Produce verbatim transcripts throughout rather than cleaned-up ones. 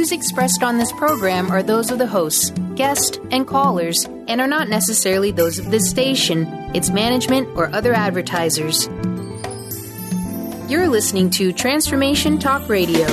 views expressed on this program are those of the hosts, guests, and callers, and are not necessarily those of this station, its management, or other advertisers. You're listening to Transformation Talk Radio.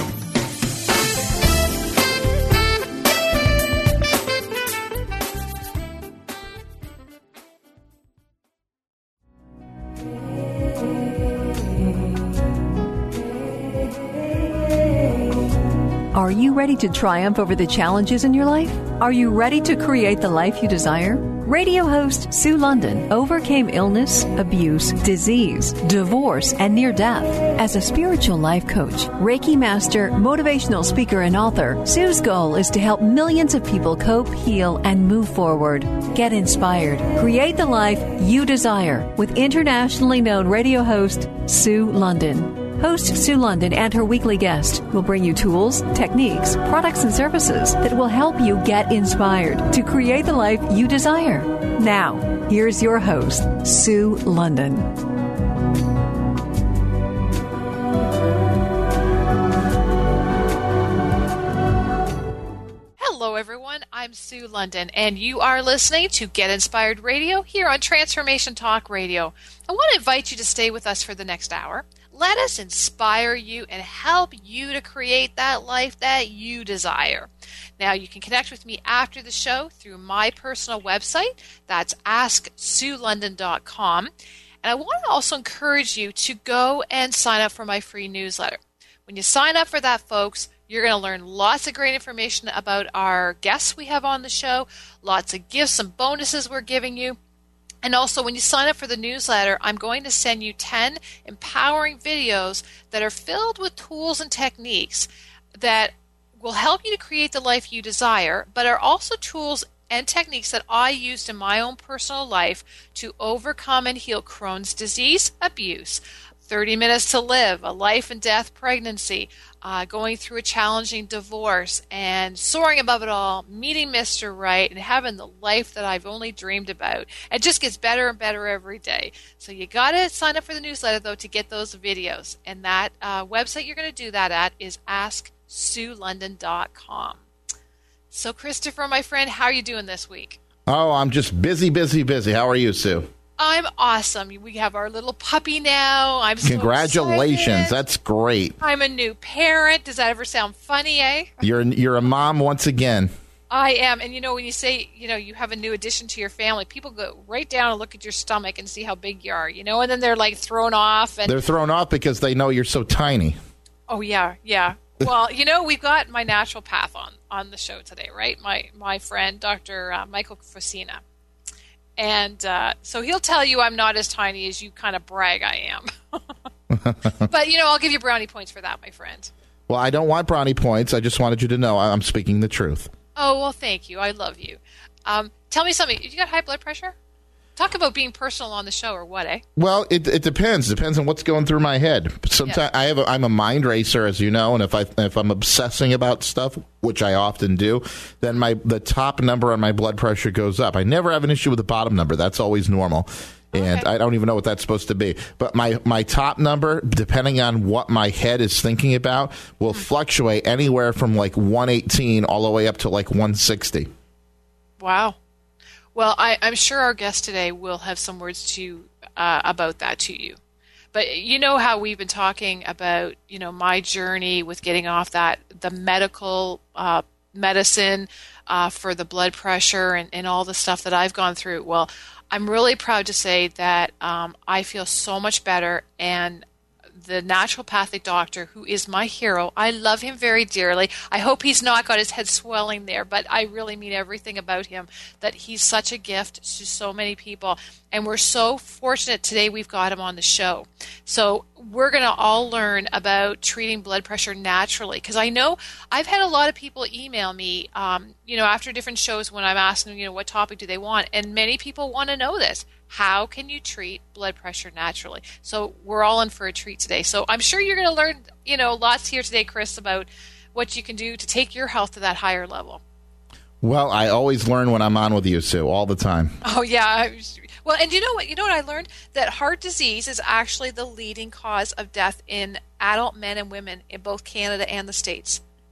Are you ready to triumph over the challenges in your life? Are you ready to create the life you desire? Radio host Sue London overcame illness, abuse, disease, divorce, and near death. As a spiritual life coach, Reiki master, motivational speaker, and author, Sue's goal is to help millions of people cope, heal, and move forward. Get inspired. Create the life you desire with internationally known radio host Sue London. Host Sue London and her weekly guest will bring you tools, techniques, products, and services that will help you get inspired to create the life you desire. Now, here's your host, Sue London. Hello, everyone. I'm Sue London, and you are listening to Get Inspired Radio here on Transformation Talk Radio. I want to invite you to stay with us for the next hour. Let us inspire you and help you to create that life that you desire. Now, you can connect with me after the show through my personal website. That's ask sue london dot com. And I want to also encourage you to go and sign up for my free newsletter. When you sign up for that, folks, you're going to learn lots of great information about our guests we have on the show, lots of gifts and bonuses we're giving you. And also, when you sign up for the newsletter, I'm going to send you ten empowering videos that are filled with tools and techniques that will help you to create the life you desire, but are also tools and techniques that I used in my own personal life to overcome and heal Crohn's disease, abuse, thirty minutes to live, a life and death pregnancy, uh, going through a challenging divorce, and soaring above it all, meeting Mister Right, and having the life that I've only dreamed about. It just gets better and better every day. So you got to sign up for the newsletter, though, to get those videos. And that uh, website you're going to do that at is ask sue london dot com. So, Christopher, my friend, how are you doing this week? Oh, I'm just busy, busy, busy. How are you, Sue? I'm awesome. We have our little puppy now. I'm so Congratulations. excited. That's great. I'm a new parent. Does that ever sound funny, eh? You're you're a mom once again. I am. And, you know, when you say, you know, you have a new addition to your family, people go right down and look at your stomach and see how big you are, you know, and then they're, like, thrown off. And They're thrown off because they know you're so tiny. Oh, yeah, yeah. Well, you know, we've got my naturopath on, on the show today, right? My, my friend, Doctor Uh, Michael Fusina. And uh, so he'll tell you I'm not as tiny as you kind of brag I am. But, you know, I'll give you brownie points for that, my friend. Well, I don't want brownie points. I just wanted you to know I'm speaking the truth. Oh, well, thank you. I love you. Um, tell me something. You got high blood pressure? Talk about being personal on the show, or what, eh? Well, it it depends. It depends on what's going through my head. Sometimes Yeah. I have a, I'm a mind racer, as you know, and if I if I'm obsessing about stuff, which I often do, then my the top number on my blood pressure goes up. I never have an issue with the bottom number. That's always normal. And Okay. I don't even know what that's supposed to be. But my, my top number, depending on what my head is thinking about, will Mm-hmm. fluctuate anywhere from like one eighteen all the way up to like one sixty. Wow. Well, I, I'm sure our guest today will have some words to uh, about that to you. But you know how we've been talking about, you know, my journey with getting off that, the medical uh, medicine uh, for the blood pressure and, and all the stuff that I've gone through. Well, I'm really proud to say that um, I feel so much better, and the naturopathic doctor, who is my hero, I love him very dearly. I hope he's not got his head swelling there, but I really mean everything about him, that he's such a gift to so many people. And we're so fortunate today we've got him on the show. So we're going to all learn about treating blood pressure naturally, because I know I've had a lot of people email me, um, you know, after different shows when I'm asking them, you know, what topic do they want? And many people want to know this. How can you treat blood pressure naturally? So we're all in for a treat today. So I'm sure you're going to learn, you know, lots here today, Chris, about what you can do to take your health to that higher level. Well, I always learn when I'm on with you, Sue, all the time. Oh, yeah. Well, and you know what? You know what I learned? That heart disease is actually the leading cause of death in adult men and women in both Canada and the States.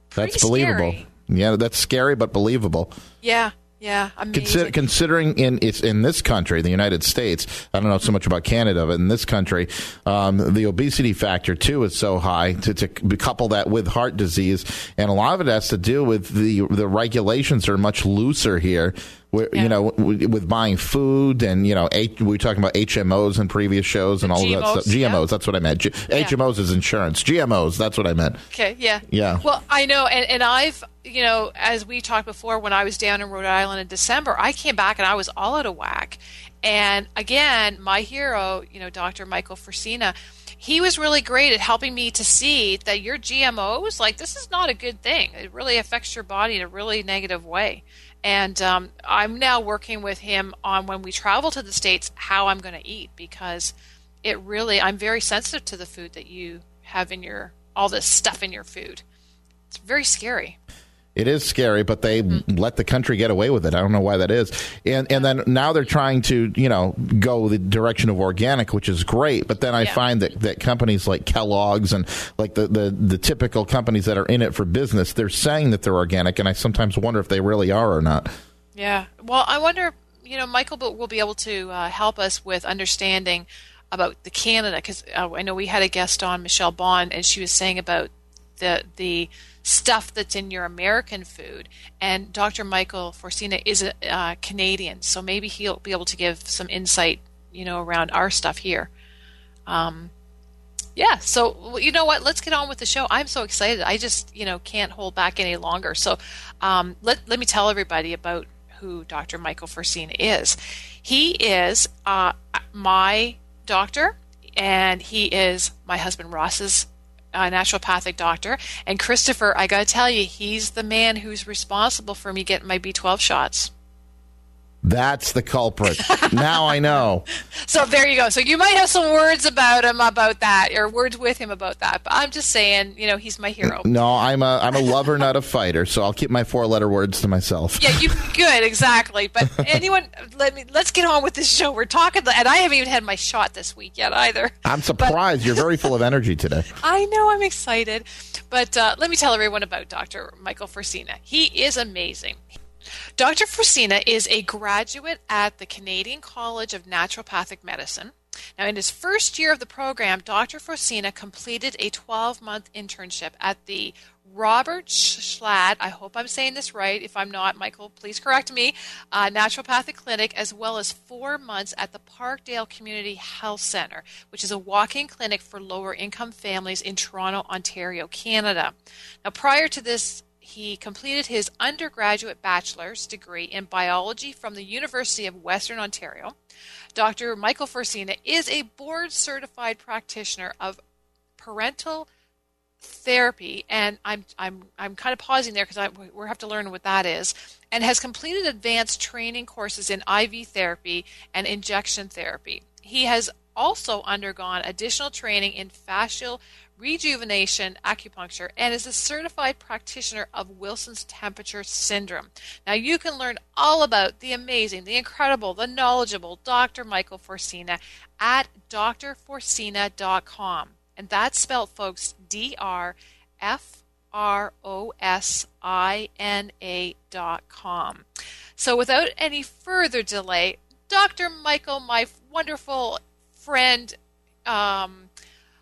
That's Pretty believable. Scary. Yeah, that's scary but believable. Yeah. Yeah, amazing. Consider, considering in it's in this country, the United States, I don't know so much about Canada, but in this country, um, the obesity factor too is so high. To, to couple that with heart disease, and a lot of it has to do with the the regulations are much looser here. Where, Yeah. You know, with buying food and, you know, H, we were talking about H M Os in previous shows and all G M Os, of that stuff. G M Os, yeah. that's what I meant. G- Yeah. H M Os is insurance. G M Os, that's what I meant. Okay, yeah. Yeah. Well, I know, and, and I've, you know, as we talked before, when I was down in Rhode Island in December, I came back and I was all out of whack. And again, my hero, you know, Doctor Michael Forcina, he was really great at helping me to see that your G M Os, like, this is not a good thing. It really affects your body in a really negative way. And um, I'm now working with him on when we travel to the States, how I'm going to eat, because it really, I'm very sensitive to the food that you have in your, all this stuff in your food. It's very scary. It is scary, but they mm-hmm. let the country get away with it. I don't know why that is. And and then now they're trying to, you know, go the direction of organic, which is great. But then I yeah. find that, that companies like Kellogg's and like the, the, the typical companies that are in it for business, they're saying that they're organic. And I sometimes wonder if they really are or not. Yeah. Well, I wonder, you know, Michael will be able to uh, help us with understanding about the Canada, because uh, I know we had a guest on, Michelle Bond, and she was saying about the the stuff that's in your American food, and Doctor Michael Forcina is a uh, Canadian, so maybe he'll be able to give some insight, you know, around our stuff here. Um, yeah, so you know what? Let's get on with the show. I'm so excited. I just, you know, can't hold back any longer. So um, let let me tell everybody about who Doctor Michael Forcina is. He is uh, my doctor, and he is my husband Ross's a naturopathic doctor. And Christopher, I got to tell you, he's the man who's responsible for me getting my B twelve shots. That's the culprit. Now I know. So there you go. So you might have some words about him about that, or words with him about that. But I'm just saying, you know, he's my hero. No, I'm a I'm a lover, not a fighter. So I'll keep my four letter words to myself. Yeah, you good, exactly. But anyone, let me let's get on with this show. We're talking, and I haven't even had my shot this week yet either. I'm surprised. But, you're very full of energy today. I know, I'm excited. But uh, let me tell everyone about Doctor Michael Forcina. He is amazing. Doctor Forcina is a graduate at the Canadian College of Naturopathic Medicine. Now, in his first year of the program, Doctor Forcina completed a twelve-month internship at the Robert Schlatt, I hope I'm saying this right. If I'm not, Michael, please correct me, uh, Naturopathic Clinic, as well as four months at the Parkdale Community Health Centre, which is a walk-in clinic for lower-income families in Toronto, Ontario, Canada. Now, prior to this, he completed his undergraduate bachelor's degree in biology from the University of Western Ontario. Doctor Michael Forcina is a board-certified practitioner of parental therapy, and I'm I'm I'm kind of pausing there because we have to learn what that is, and has completed advanced training courses in I V therapy and injection therapy. He has also undergone additional training in fascial rejuvenation acupuncture and is a certified practitioner of Wilson's temperature syndrome. Now you can learn all about the amazing, the incredible, the knowledgeable Doctor Michael Forcina at D R forcina dot com. And that's spelled, folks, D R F R O S I N A dot com. So without any further delay, Doctor Michael, my wonderful friend, um,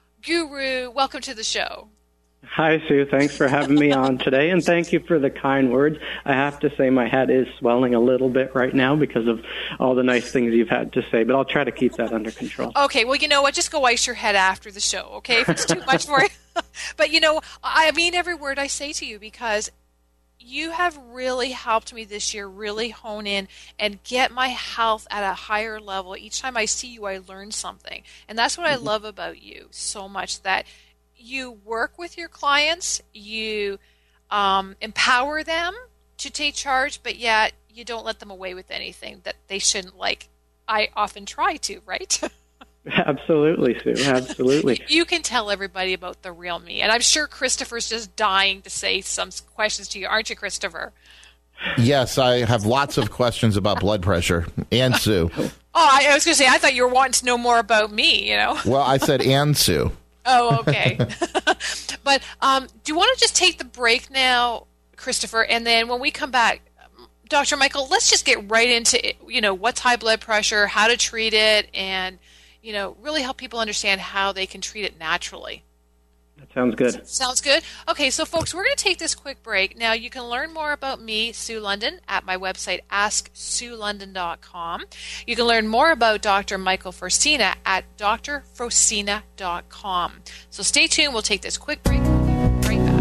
guru, welcome to the show. Hi, Sue. Thanks for having me on today, and thank you for the kind words. I have to say my head is swelling a little bit right now because of all the nice things you've had to say, but I'll try to keep that under control. Okay, well, you know what? Just go ice your head after the show, okay, if it's too much for you. But, you know, I mean every word I say to you, because you have really helped me this year really hone in and get my health at a higher level. Each time I see you, I learn something. And that's what mm-hmm. I love about you so much, that you work with your clients, you um, empower them to take charge, but yet you don't let them away with anything that they shouldn't, like I often try to, right? Absolutely, Sue. Absolutely. You can tell everybody about the real me. And I'm sure Christopher's just dying to say some questions to you. Aren't you, Christopher? Yes, I have lots of questions about blood pressure. And Sue. Oh, I was going to say, I thought you were wanting to know more about me, you know. Well, I said and Sue. Oh, okay. But um, do you want to just take the break now, Christopher? And then when we come back, Doctor Michael, let's just get right into, you know, what's high blood pressure, how to treat it, and, you know, really help people understand how they can treat it naturally. That sounds good. Sounds good. Okay, so folks, we're going to take this quick break. Now, you can learn more about me, Sue London, at my website, ask sue london dot com. You can learn more about Doctor Michael Frosina at d r frosina dot com. So stay tuned. We'll take this quick break. Right back.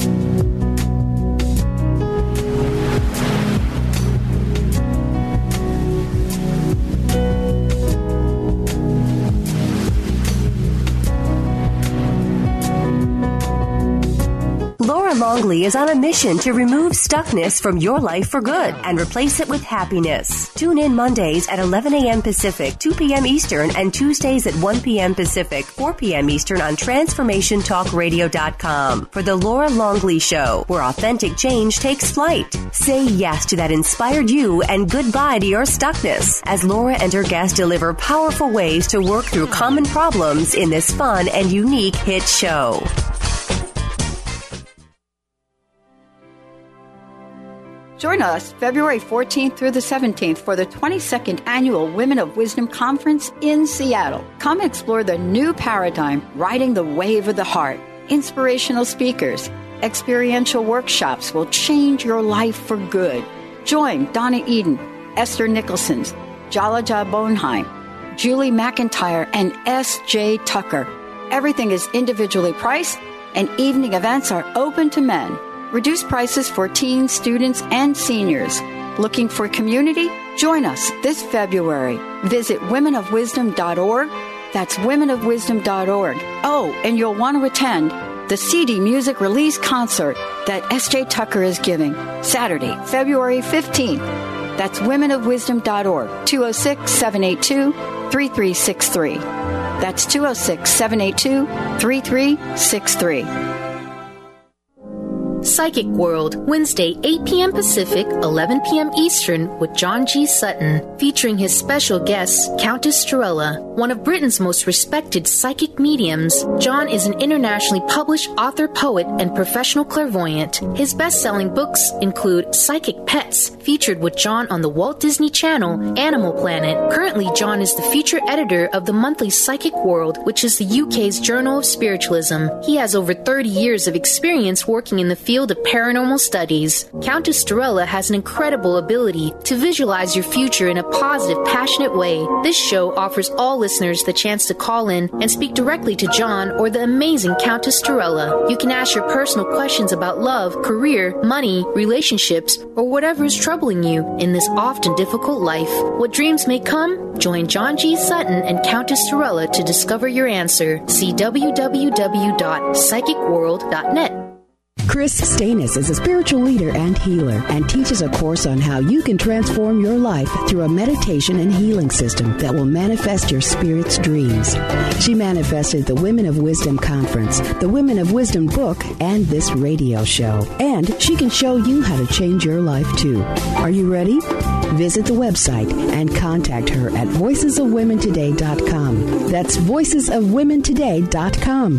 Laura Longley is on a mission to remove stuckness from your life for good and replace it with happiness. Tune in Mondays at eleven a.m. Pacific, two p.m. Eastern, and Tuesdays at one p.m. Pacific, four p.m. Eastern on transformation talk radio dot com for The Laura Longley Show, where authentic change takes flight. Say yes to that inspired you and goodbye to your stuckness as Laura and her guests deliver powerful ways to work through common problems in this fun and unique hit show. Join us February fourteenth through the seventeenth for the twenty-second Annual Women of Wisdom Conference in Seattle. Come explore the new paradigm, riding the wave of the heart. Inspirational speakers, experiential workshops will change your life for good. Join Donna Eden, Esther Nicholson, Jalaja Bonheim, Julie McIntyre, and S J Tucker. Everything is individually priced, and evening events are open to men. Reduced prices for teens, students, and seniors. Looking for community? Join us this February. Visit women of wisdom dot org. That's women of wisdom dot org. Oh, and you'll want to attend the C D Music Release Concert that S J Tucker is giving Saturday, February fifteenth. That's women of wisdom dot org, two oh six, seven eight two, three three six three. That's two oh six, seven eight two, three three six three. Psychic World, Wednesday, eight p.m. Pacific, eleven p.m. Eastern, with John G. Sutton, featuring his special guest, Countess Torella, one of Britain's most respected psychic mediums. John is an internationally published author, poet, and professional clairvoyant. His best-selling books include Psychic Pets, featured with John on the Walt Disney Channel, Animal Planet. Currently, John is the feature editor of the monthly Psychic World, which is the U K's Journal of Spiritualism. He has over thirty years of experience working in the field of paranormal studies. Countess Torella has an incredible ability to visualize your future in a positive, passionate way. This show offers all listeners the chance to call in and speak directly to John or the amazing Countess Torella. You can ask your personal questions about love, career, money, relationships, or whatever is troubling you in this often difficult life. What dreams may come? Join John G. Sutton and Countess Torella to discover your answer. See w w w dot psychic world dot net. Chris Stanis is a spiritual leader and healer and teaches a course on how you can transform your life through a meditation and healing system that will manifest your spirit's dreams. She manifested the Women of Wisdom Conference, the Women of Wisdom book, and this radio show. And she can show you how to change your life too. Are you ready? Visit the website and contact her at voices of women today dot com. That's voices of women today dot com.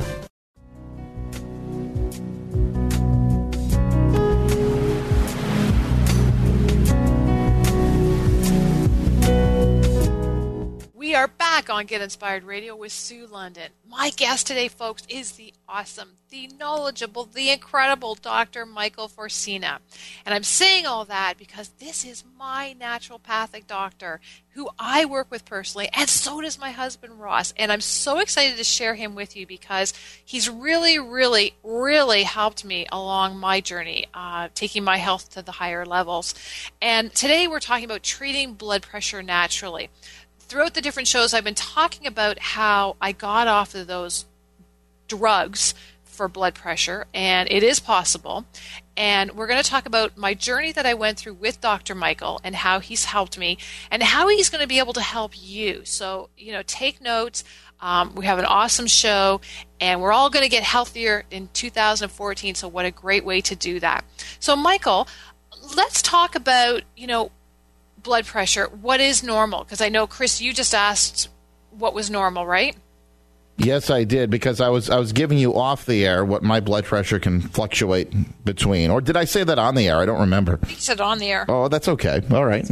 We are back on Get Inspired Radio with Sue London. My guest today, folks, is the awesome, the knowledgeable, the incredible Doctor Michael Frosina. And I'm saying all that because this is my naturopathic doctor who I work with personally, and so does my husband, Ross. And I'm so excited to share him with you because he's really, really, really helped me along my journey, uh, taking my health to the higher levels. And today we're talking about treating blood pressure naturally. Throughout the different shows, I've been talking about how I got off of those drugs for blood pressure, and it is possible. And we're going to talk about my journey that I went through with Doctor Michael and how he's helped me and how he's going to be able to help you. So, you know, take notes. Um, we have an awesome show, and we're all going to get healthier in two thousand fourteen, so what a great way to do that. So, Michael, let's talk about, you know, blood pressure. What is normal? Because I know, Chris, you just asked what was normal, right? Yes, I did, because I was I was giving you off the air what my blood pressure can fluctuate between. Or did I say that on the air? I don't remember. You said on the air. Oh, that's okay. All right.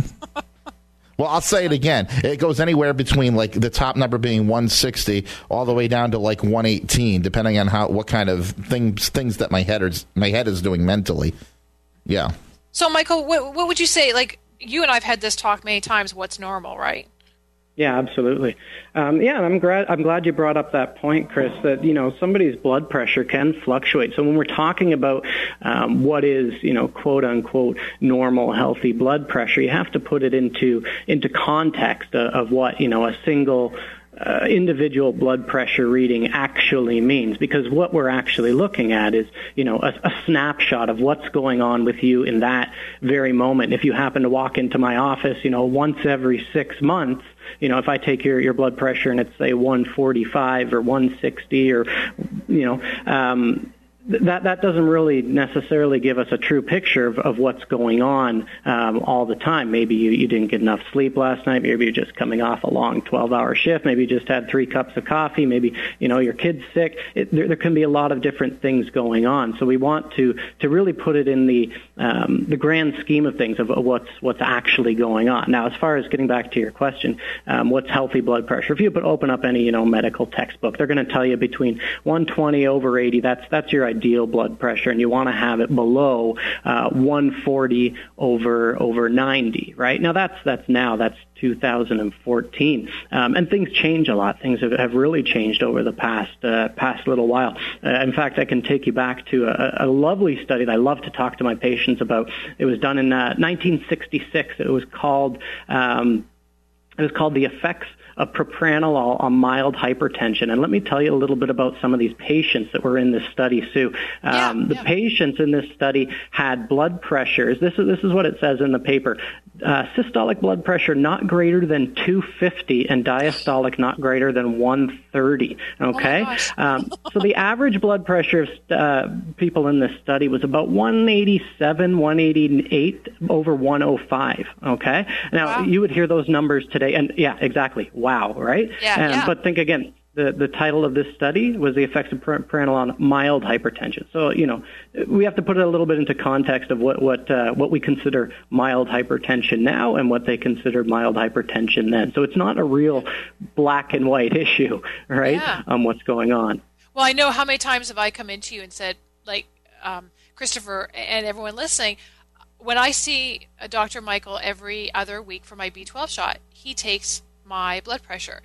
Well, I'll say it again. It goes anywhere between like the top number being one sixty all the way down to like one eighteen, depending on how what kind of things things that my head is my head is doing mentally. Yeah. So, Michael, what, what would you say? Like, you and I've had this talk many times. What's normal, right? Yeah, absolutely. Um, yeah, and I'm glad I'm glad you brought up that point, Chris, that, you know, somebody's blood pressure can fluctuate. So when we're talking about um, what is, you know, quote unquote normal, healthy blood pressure, you have to put it into into context of, of what, you know, a single Uh, individual blood pressure reading actually means, because what we're actually looking at is, you know, a, a snapshot of what's going on with you in that very moment. If you happen to walk into my office, you know, once every six months, you know, if I take your, your blood pressure and it's, say, one forty-five or one sixty or, you know, um, that that doesn't really necessarily give us a true picture of, of what's going on um, all the time. Maybe you, you didn't get enough sleep last night. Maybe you're just coming off a long twelve-hour shift. Maybe you just had three cups of coffee. Maybe, you know, your kid's sick. It, there, there can be a lot of different things going on. So we want to to really put it in the um, the grand scheme of things of what's what's actually going on. Now, as far as getting back to your question, um, what's healthy blood pressure? If you put, open up any, you know, medical textbook, they're going to tell you between one twenty over eighty. That's that's your ideal blood pressure, and you want to have it below uh, one forty over over ninety. Right now, that's that's now that's two thousand fourteen, um, and things change a lot. Things have, have really changed over the past uh, past little while. Uh, in fact, I can take you back to a, a lovely study that I love to talk to my patients about. It was done in uh, nineteen sixty-six. It was called um, it was called the effects of propranolol on mild hypertension. And let me tell you a little bit about some of these patients that were in this study, Sue. Um, yeah, the yeah. patients in this study had blood pressures. This is, this is what it says in the paper. Uh, systolic blood pressure not greater than two fifty and diastolic not greater than one thirty. Okay? Oh um, so the average blood pressure of uh, people in this study was about one eighty-seven, one eighty-eight over one oh five. Okay? Now, Wow. you would hear those numbers today, and yeah, exactly. Wow, right? Yeah, um, yeah. But think again, the, the title of this study was the effects of propranolol on mild hypertension. So, you know, we have to put it a little bit into context of what what uh, what we consider mild hypertension now and what they considered mild hypertension then. So it's not a real black and white issue, right, Yeah. on what's going on. Well, I know how many times have I come into you and said, like, um, Christopher and everyone listening, when I see a Doctor Michael every other week for my B twelve shot, he takes my blood pressure.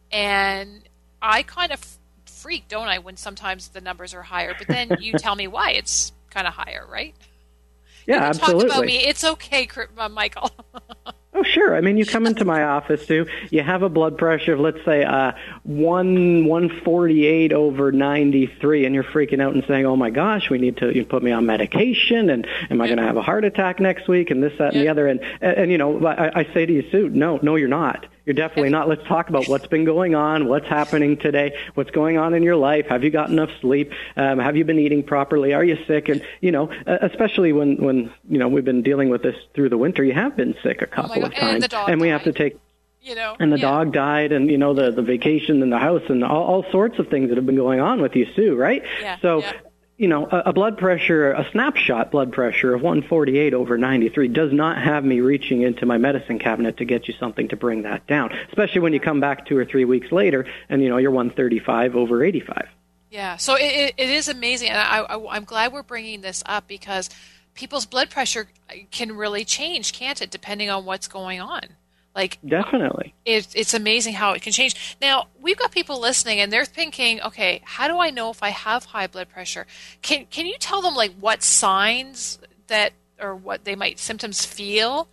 And I kind of freak, don't I, when sometimes the numbers are higher. But then you tell me why it's kind of higher, right? Yeah, you can absolutely. talk about me. It's okay, uh, Michael. Oh, sure. I mean, you come into my office, too. You have a blood pressure of, let's say, uh, one one forty-eight over ninety-three, and you're freaking out and saying, oh, my gosh, we need to you put me on medication, and am I Yeah. going to have a heart attack next week, and this, that, and the Yeah. other. And, and, and you know, I, I say to you, Sue, no, no, you're not. You're definitely not. Let's talk about what's been going on, what's happening today, what's going on in your life. Have you got enough sleep? Um, have you been eating properly? Are you sick? And, you know, especially when, when, you know, we've been dealing with this through the winter, you have been sick a couple Oh my of God. times. And the dog and we died. have to take You know, and the yeah. dog died, and, you know, the, the vacation in the house, and all, all sorts of things that have been going on with you, Sue, right? Yeah, So, yeah. you know, a, a blood pressure, a snapshot blood pressure of one forty-eight over ninety-three does not have me reaching into my medicine cabinet to get you something to bring that down, especially when you come back two or three weeks later and, you know, you're one thirty-five over eighty-five. Yeah, so it, it, it is amazing, and I, I, I'm glad we're bringing this up because people's blood pressure can really change, can't it, depending on what's going on? Like, Definitely. It, it's amazing how it can change. Now, we've got people listening, and they're thinking, okay, how do I know if I have high blood pressure? Can Can you tell them, like, what signs that, or what they might, symptoms feel?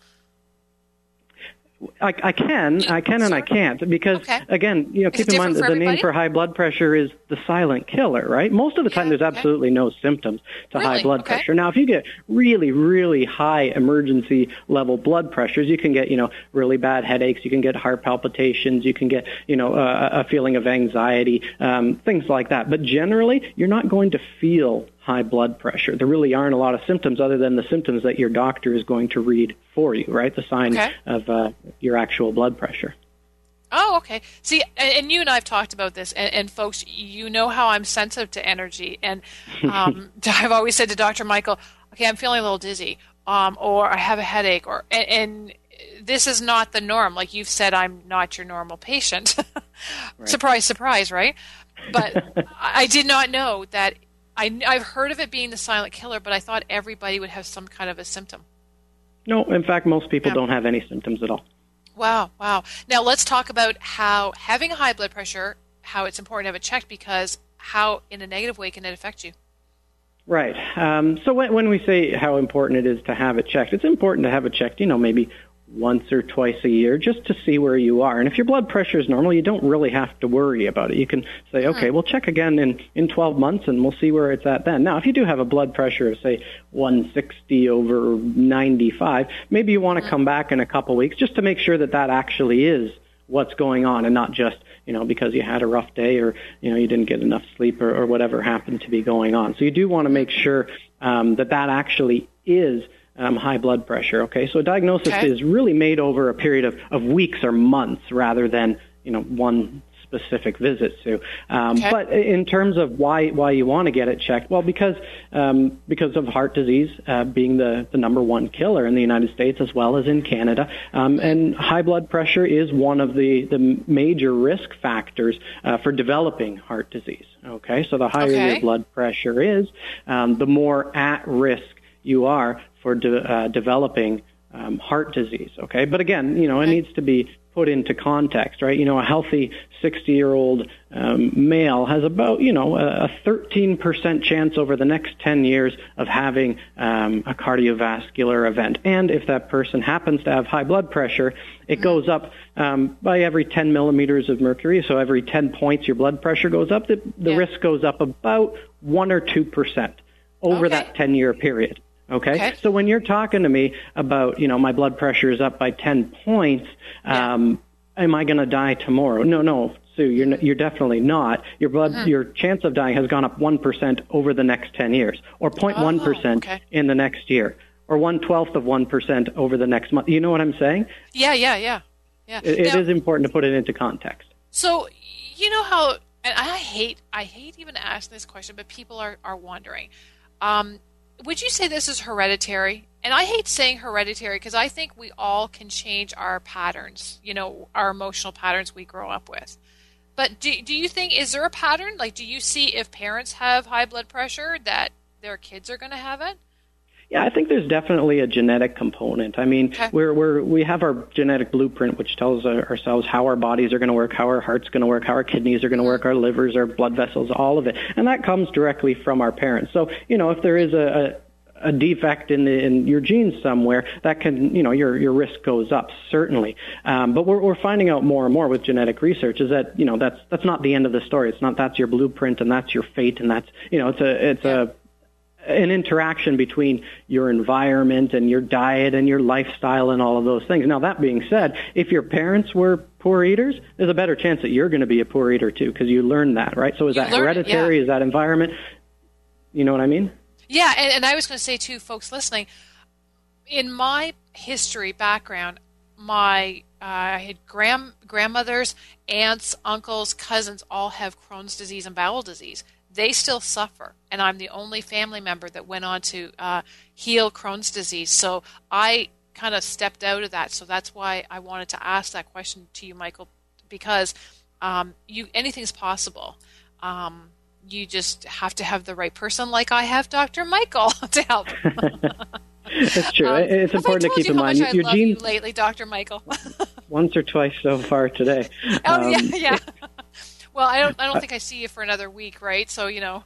I, I can, I can, and I can't because, Okay. again, you know, Is keep it in mind different that for the name everybody? for high blood pressure is the silent killer, right? Most of the time, Yeah, there's okay. absolutely no symptoms to Really? high blood Okay. pressure. Now, if you get really, really high emergency level blood pressures, you can get, you know, really bad headaches, you can get heart palpitations, you can get, you know, uh, a feeling of anxiety, um, things like that. But generally, you're not going to feel high blood pressure. There really aren't a lot of symptoms other than the symptoms that your doctor is going to read for you, right? The signs Okay. of uh, your actual blood pressure. Oh, okay. See, and, and you and I have talked about this, and, and folks, you know how I'm sensitive to energy, and um, I've always said to Doctor Michael, okay, I'm feeling a little dizzy, um, or I have a headache, or and, and this is not the norm. Like you've said, I'm not your normal patient. Right. Surprise, surprise, right? But I did not know that. I, I've heard of it being the silent killer, but I thought everybody would have some kind of a symptom. No, in fact, most people Yeah. don't have any symptoms at all. Wow, wow. Now let's talk about how having a high blood pressure, how it's important to have it checked, because how, in a negative way, can it affect you? Right. Um, so when, when we say how important it is to have it checked, it's important to have it checked, you know, maybe once or twice a year just to see where you are. And if your blood pressure is normal, you don't really have to worry about it. You can say, okay, we'll check again in, in twelve months and we'll see where it's at then. Now, if you do have a blood pressure of, say, one sixty over ninety-five, maybe you want to come back in a couple weeks just to make sure that that actually is what's going on and not just, you know, because you had a rough day or, you know, you didn't get enough sleep or, or whatever happened to be going on. So you do want to make sure um, that that actually is Um, high blood pressure, okay? So a diagnosis Okay. is really made over a period of, of weeks or months rather than, you know, one specific visit, Sue. Um, Okay. But in terms of why why you want to get it checked, well, because um, because of heart disease uh, being the, the number one killer in the United States as well as in Canada. Um, and high blood pressure is one of the, the major risk factors uh, for developing heart disease, okay? So the higher Okay. your blood pressure is, um, the more at risk you are for de- uh, developing um, heart disease, okay? But again, you know, it needs to be put into context, right? You know, a healthy sixty-year-old um, male has about, you know, a, a thirteen percent chance over the next ten years of having um, a cardiovascular event. And if that person happens to have high blood pressure, it goes up um, by every ten millimeters of mercury. So every ten points your blood pressure goes up, the, the Yeah. risk goes up about one or two percent over Okay. that ten-year period. Okay? Okay. So when you're talking to me about, you know, my blood pressure is up by ten points, um, am I going to die tomorrow? No, no, Sue, you're, n- you're definitely not. Your blood, Mm-hmm. your chance of dying has gone up one percent over the next ten years, or zero point one percent Oh, okay. in the next year, or one twelfth of one percent over the next month. You know what I'm saying? Yeah, yeah, yeah. yeah. It, it Now- is important to put it into context. So, you know how, and I hate, I hate even asking this question, but people are, are wondering. Um, would you say this is hereditary? And I hate saying hereditary because I think we all can change our patterns, you know, our emotional patterns we grow up with. But do, do you think, is there a pattern? Like, do you see if parents have high blood pressure that their kids are going to have it? Yeah, I think there's definitely a genetic component. I mean, Okay. we're, we're, we have our genetic blueprint, which tells our- ourselves how our bodies are going to work, how our heart's going to work, how our kidneys are going to work, our livers, our blood vessels, all of it. And that comes directly from our parents. So, you know, if there is a, a, a defect in, the, in your genes somewhere, that can, you know, your, your risk goes up, certainly. Um, but we're, we're finding out more and more with genetic research is that, you know, that's, that's not the end of the story. It's not that's your blueprint and that's your fate and that's, you know, it's a, it's Yeah. a, an interaction between your environment and your diet and your lifestyle and all of those things. Now, that being said, if your parents were poor eaters, there's a better chance that you're going to be a poor eater too, because you learned that, right? So is You that learn it, hereditary? yeah. Is that environment? You know what I mean? Yeah, and, and I was going to say, too, folks listening, in my history background, my uh, I had grand, grandmothers, aunts, uncles, cousins all have Crohn's disease and bowel disease. They still suffer, and I'm the only family member that went on to uh, heal Crohn's disease. So I kind of stepped out of that. So that's why I wanted to ask that question to you, Michael, because um, you anything's possible. Um, you just have to have the right person, like I have, Doctor Michael, to help. It's true. Um, it's have I important to told keep you in how mind much I your love genes you lately, Doctor Michael. once or twice so far today. Oh Um, yeah, yeah. Well, I don't. I don't think I see you for another week, right? So you know.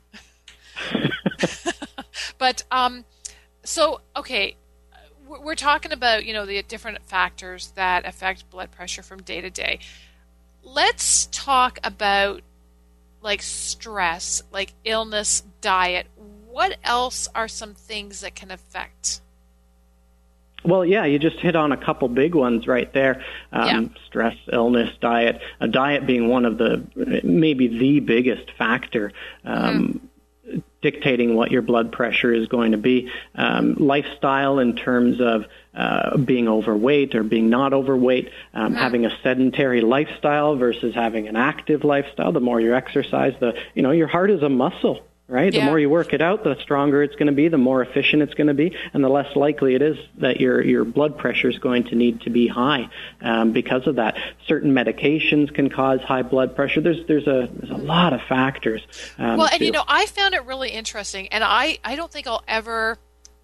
But um, so okay, we're we're talking about you know the different factors that affect blood pressure from day to day. Let's talk about like stress, like illness, diet. What else are some things that can affect? Well, yeah, you just hit on a couple big ones right there. Um, Yeah. Stress, illness, diet. A diet being one of the, maybe the biggest factor. Um, dictating what your blood pressure is going to be. Um, lifestyle in terms of uh, being overweight or being not overweight, um, mm-hmm. having a sedentary lifestyle versus having an active lifestyle. The more you exercise, the you know your heart is a muscle. Right? Yeah. The more you work it out, the stronger it's going to be, the more efficient it's going to be, and the less likely it is that your your blood pressure is going to need to be high um, because of that. Certain medications can cause high blood pressure. There's there's a there's a lot of factors. Um, well, and to, you know, I found it really interesting, and I, I don't think I'll ever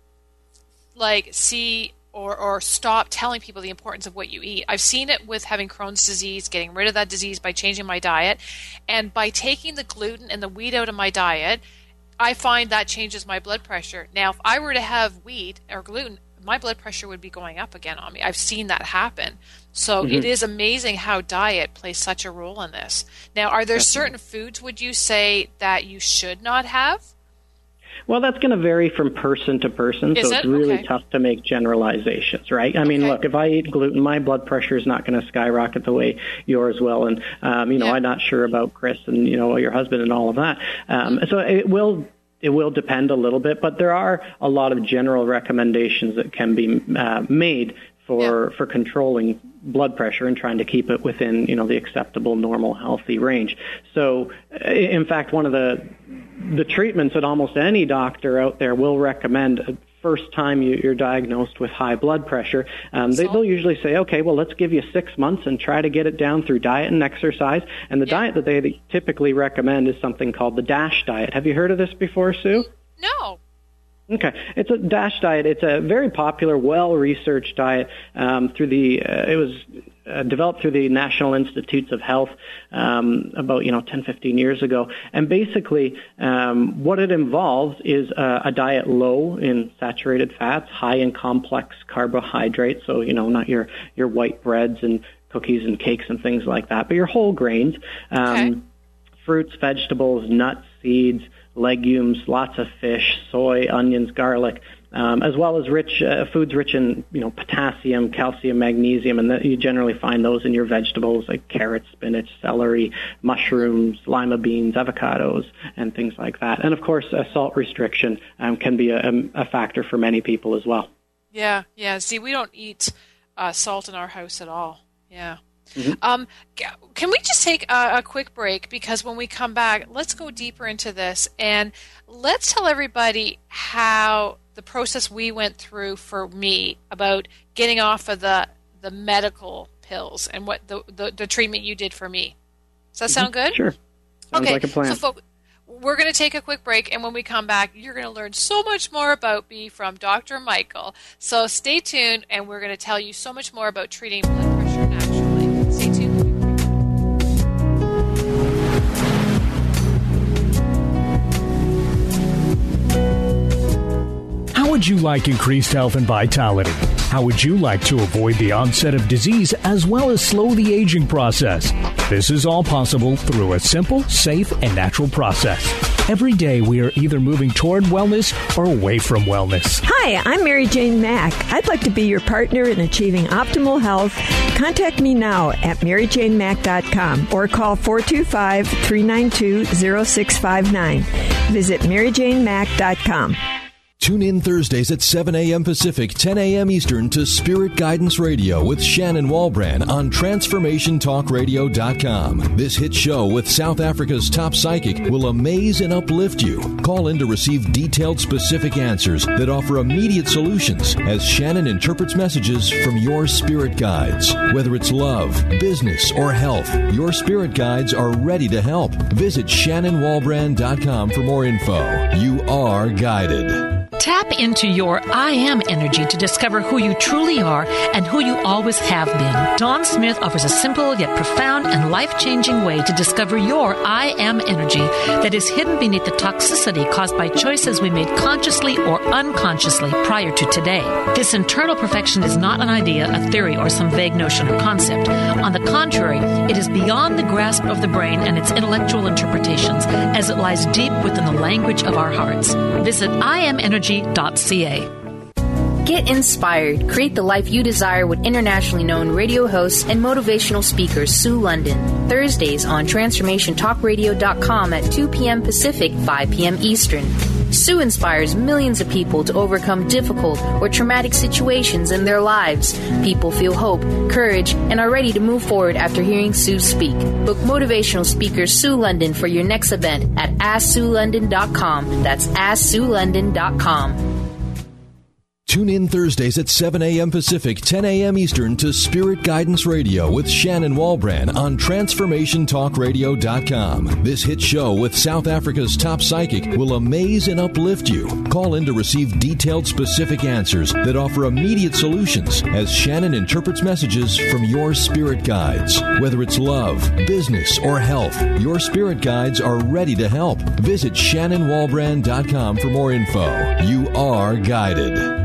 like see or or stop telling people the importance of what you eat. I've seen it with having Crohn's disease, getting rid of that disease by changing my diet, and by taking the gluten and the wheat out of my diet, I find that changes my blood pressure. Now, if I were to have wheat or gluten, my blood pressure would be going up again on me. I've seen that happen. So mm-hmm. it is amazing how diet plays such a role in this. Now, are there certain foods, would you say, that you should not have? Well, that's going to vary from person to person, is so it? it's really okay. tough to make generalizations, right? I mean, okay. look, if I eat gluten, my blood pressure is not going to skyrocket the way yours will, and, um, you know, yeah. I'm not sure about Chris and, you know, your husband and all of that. Um, so it will It will depend a little bit, but there are a lot of general recommendations that can be uh, made for yeah. for controlling blood pressure and trying to keep it within, you know, the acceptable, normal, healthy range. So, in fact, one of the the treatments that almost any doctor out there will recommend first time you, you're diagnosed with high blood pressure, um, they, they'll usually say, okay, well, let's give you six months and try to get it down through diet and exercise. And the yeah. diet that they typically recommend is something called the DASH diet. Have you heard of this before, Sue? No. Okay. It's a DASH diet. It's a very popular, well-researched diet um, through the, uh, it was uh, developed through the National Institutes of Health um, about, you know, ten, fifteen years ago. And basically um, what it involves is uh, a diet low in saturated fats, high in complex carbohydrates, so, you know, not your, your white breads and cookies and cakes and things like that, but your whole grains, um, okay. fruits, vegetables, nuts, seeds, legumes, lots of fish, soy, onions, garlic, um, as well as rich uh, foods rich in, you know, potassium, calcium, magnesium, and that you generally find those in your vegetables like carrots, spinach, celery, mushrooms, lima beans, avocados, and things like that. And of course, a salt restriction um, can be a, a factor for many people as well. Yeah, yeah. See, we don't eat uh, salt in our house at all. Yeah. Mm-hmm. Um, can we just take a, a quick break, because when we come back, let's go deeper into this, and let's tell everybody how the process we went through for me about getting off of the the medical pills and what the, the, the treatment you did for me. Does that sound good? Sure. Sounds okay. like a plan. So, folks, we're going to take a quick break, and when we come back, you're going to learn so much more about me from Doctor Michael. So stay tuned, and we're going to tell you so much more about treating blood pressure naturally. Stay tuned. How would you like increased health and vitality? How would you like to avoid the onset of disease as well as slow the aging process? This is all possible through a simple, safe, and natural process. Every day we are either moving toward wellness or away from wellness. Hi, I'm Mary Jane Mack. I'd like to be your partner in achieving optimal health. Contact me now at mary jane mack dot com or call four two five, three nine two, zero six five nine. Visit mary jane mack dot com. Tune in Thursdays at seven a.m. Pacific, ten a.m. Eastern to Spirit Guidance Radio with Shannon Walbrand on transformation talk radio dot com. This hit show with South Africa's top psychic will amaze and uplift you. Call in to receive detailed, specific answers that offer immediate solutions as Shannon interprets messages from your spirit guides. Whether it's love, business, or health, your spirit guides are ready to help. Visit shannon walbrand dot com for more info. You are guided. Tap into your I Am energy to discover who you truly are and who you always have been. Dawn Smith offers a simple yet profound and life-changing way to discover your I Am energy that is hidden beneath the toxicity caused by choices we made consciously or unconsciously prior to today. This internal perfection is not an idea, a theory, or some vague notion or concept. On the contrary, it is beyond the grasp of the brain and its intellectual interpretations, as it lies deep within the language of our hearts. Visit I am energy dot c a. Get inspired. Create the life you desire with internationally known radio hosts and motivational speaker Sue London. Thursdays on transformation talk radio dot com at two p.m. Pacific, five p.m. Eastern. Sue inspires millions of people to overcome difficult or traumatic situations in their lives. People feel hope, courage, and are ready to move forward after hearing Sue speak. Book motivational speaker Sue London for your next event at ask sue london dot com. That's ask sue london dot com. Tune in Thursdays at seven a.m. Pacific, ten a.m. Eastern to Spirit Guidance Radio with Shannon Walbrand on transformation talk radio dot com. This hit show with South Africa's top psychic will amaze and uplift you. Call in to receive detailed, specific answers that offer immediate solutions as Shannon interprets messages from your spirit guides. Whether it's love, business, or health, your spirit guides are ready to help. Visit shannon walbrand dot com for more info. You are guided.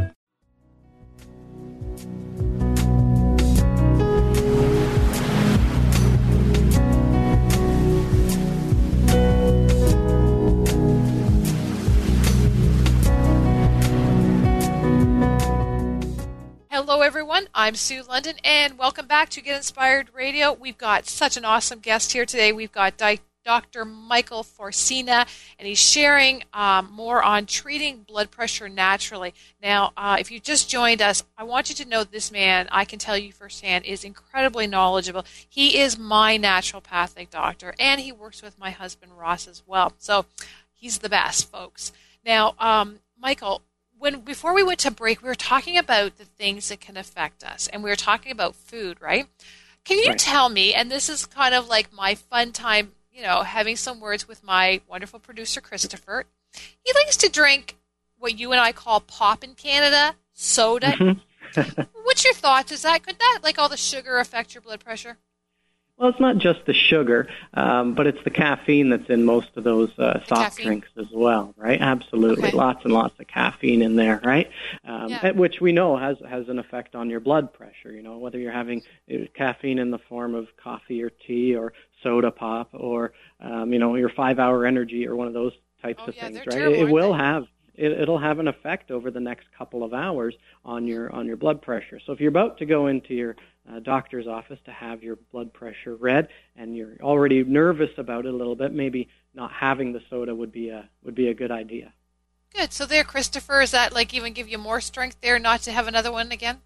Hello, everyone. I'm Sue London, and welcome back to Get Inspired Radio. We've got such an awesome guest here today. We've got Di- Doctor Michael Forcina, and he's sharing um, more on treating blood pressure naturally. Now, uh, if you just joined us, I want you to know this man, I can tell you firsthand, is incredibly knowledgeable. He is my naturopathic doctor, and he works with my husband, Ross, as well. So he's the best, folks. Now, um, Michael, When before we went to break, we were talking about the things that can affect us, and we were talking about food, right? Can you right. tell me, and this is kind of like my fun time, you know, having some words with my wonderful producer, Christopher. He likes to drink what you and I call pop in Canada, soda. Mm-hmm. What's your thoughts? Is that, could that, like all the sugar, affect your blood pressure? Well, it's not just the sugar, um, but it's the caffeine that's in most of those uh, soft caffeine. drinks as well, right? Absolutely. Okay. Lots and lots of caffeine in there, right? Um, yeah. Which we know has, has an effect on your blood pressure, you know, whether you're having caffeine in the form of coffee or tea or soda pop or, um, you know, your five-hour energy or one of those types oh, of yeah, things, right? Terrible, it, it will they? have. It'll have an effect over the next couple of hours on your on your blood pressure. So if you're about to go into your uh, doctor's office to have your blood pressure read, and you're already nervous about it a little bit, maybe not having the soda would be a would be a good idea. Good. So there, Christopher, is that like even give you more strength there not to have another one again?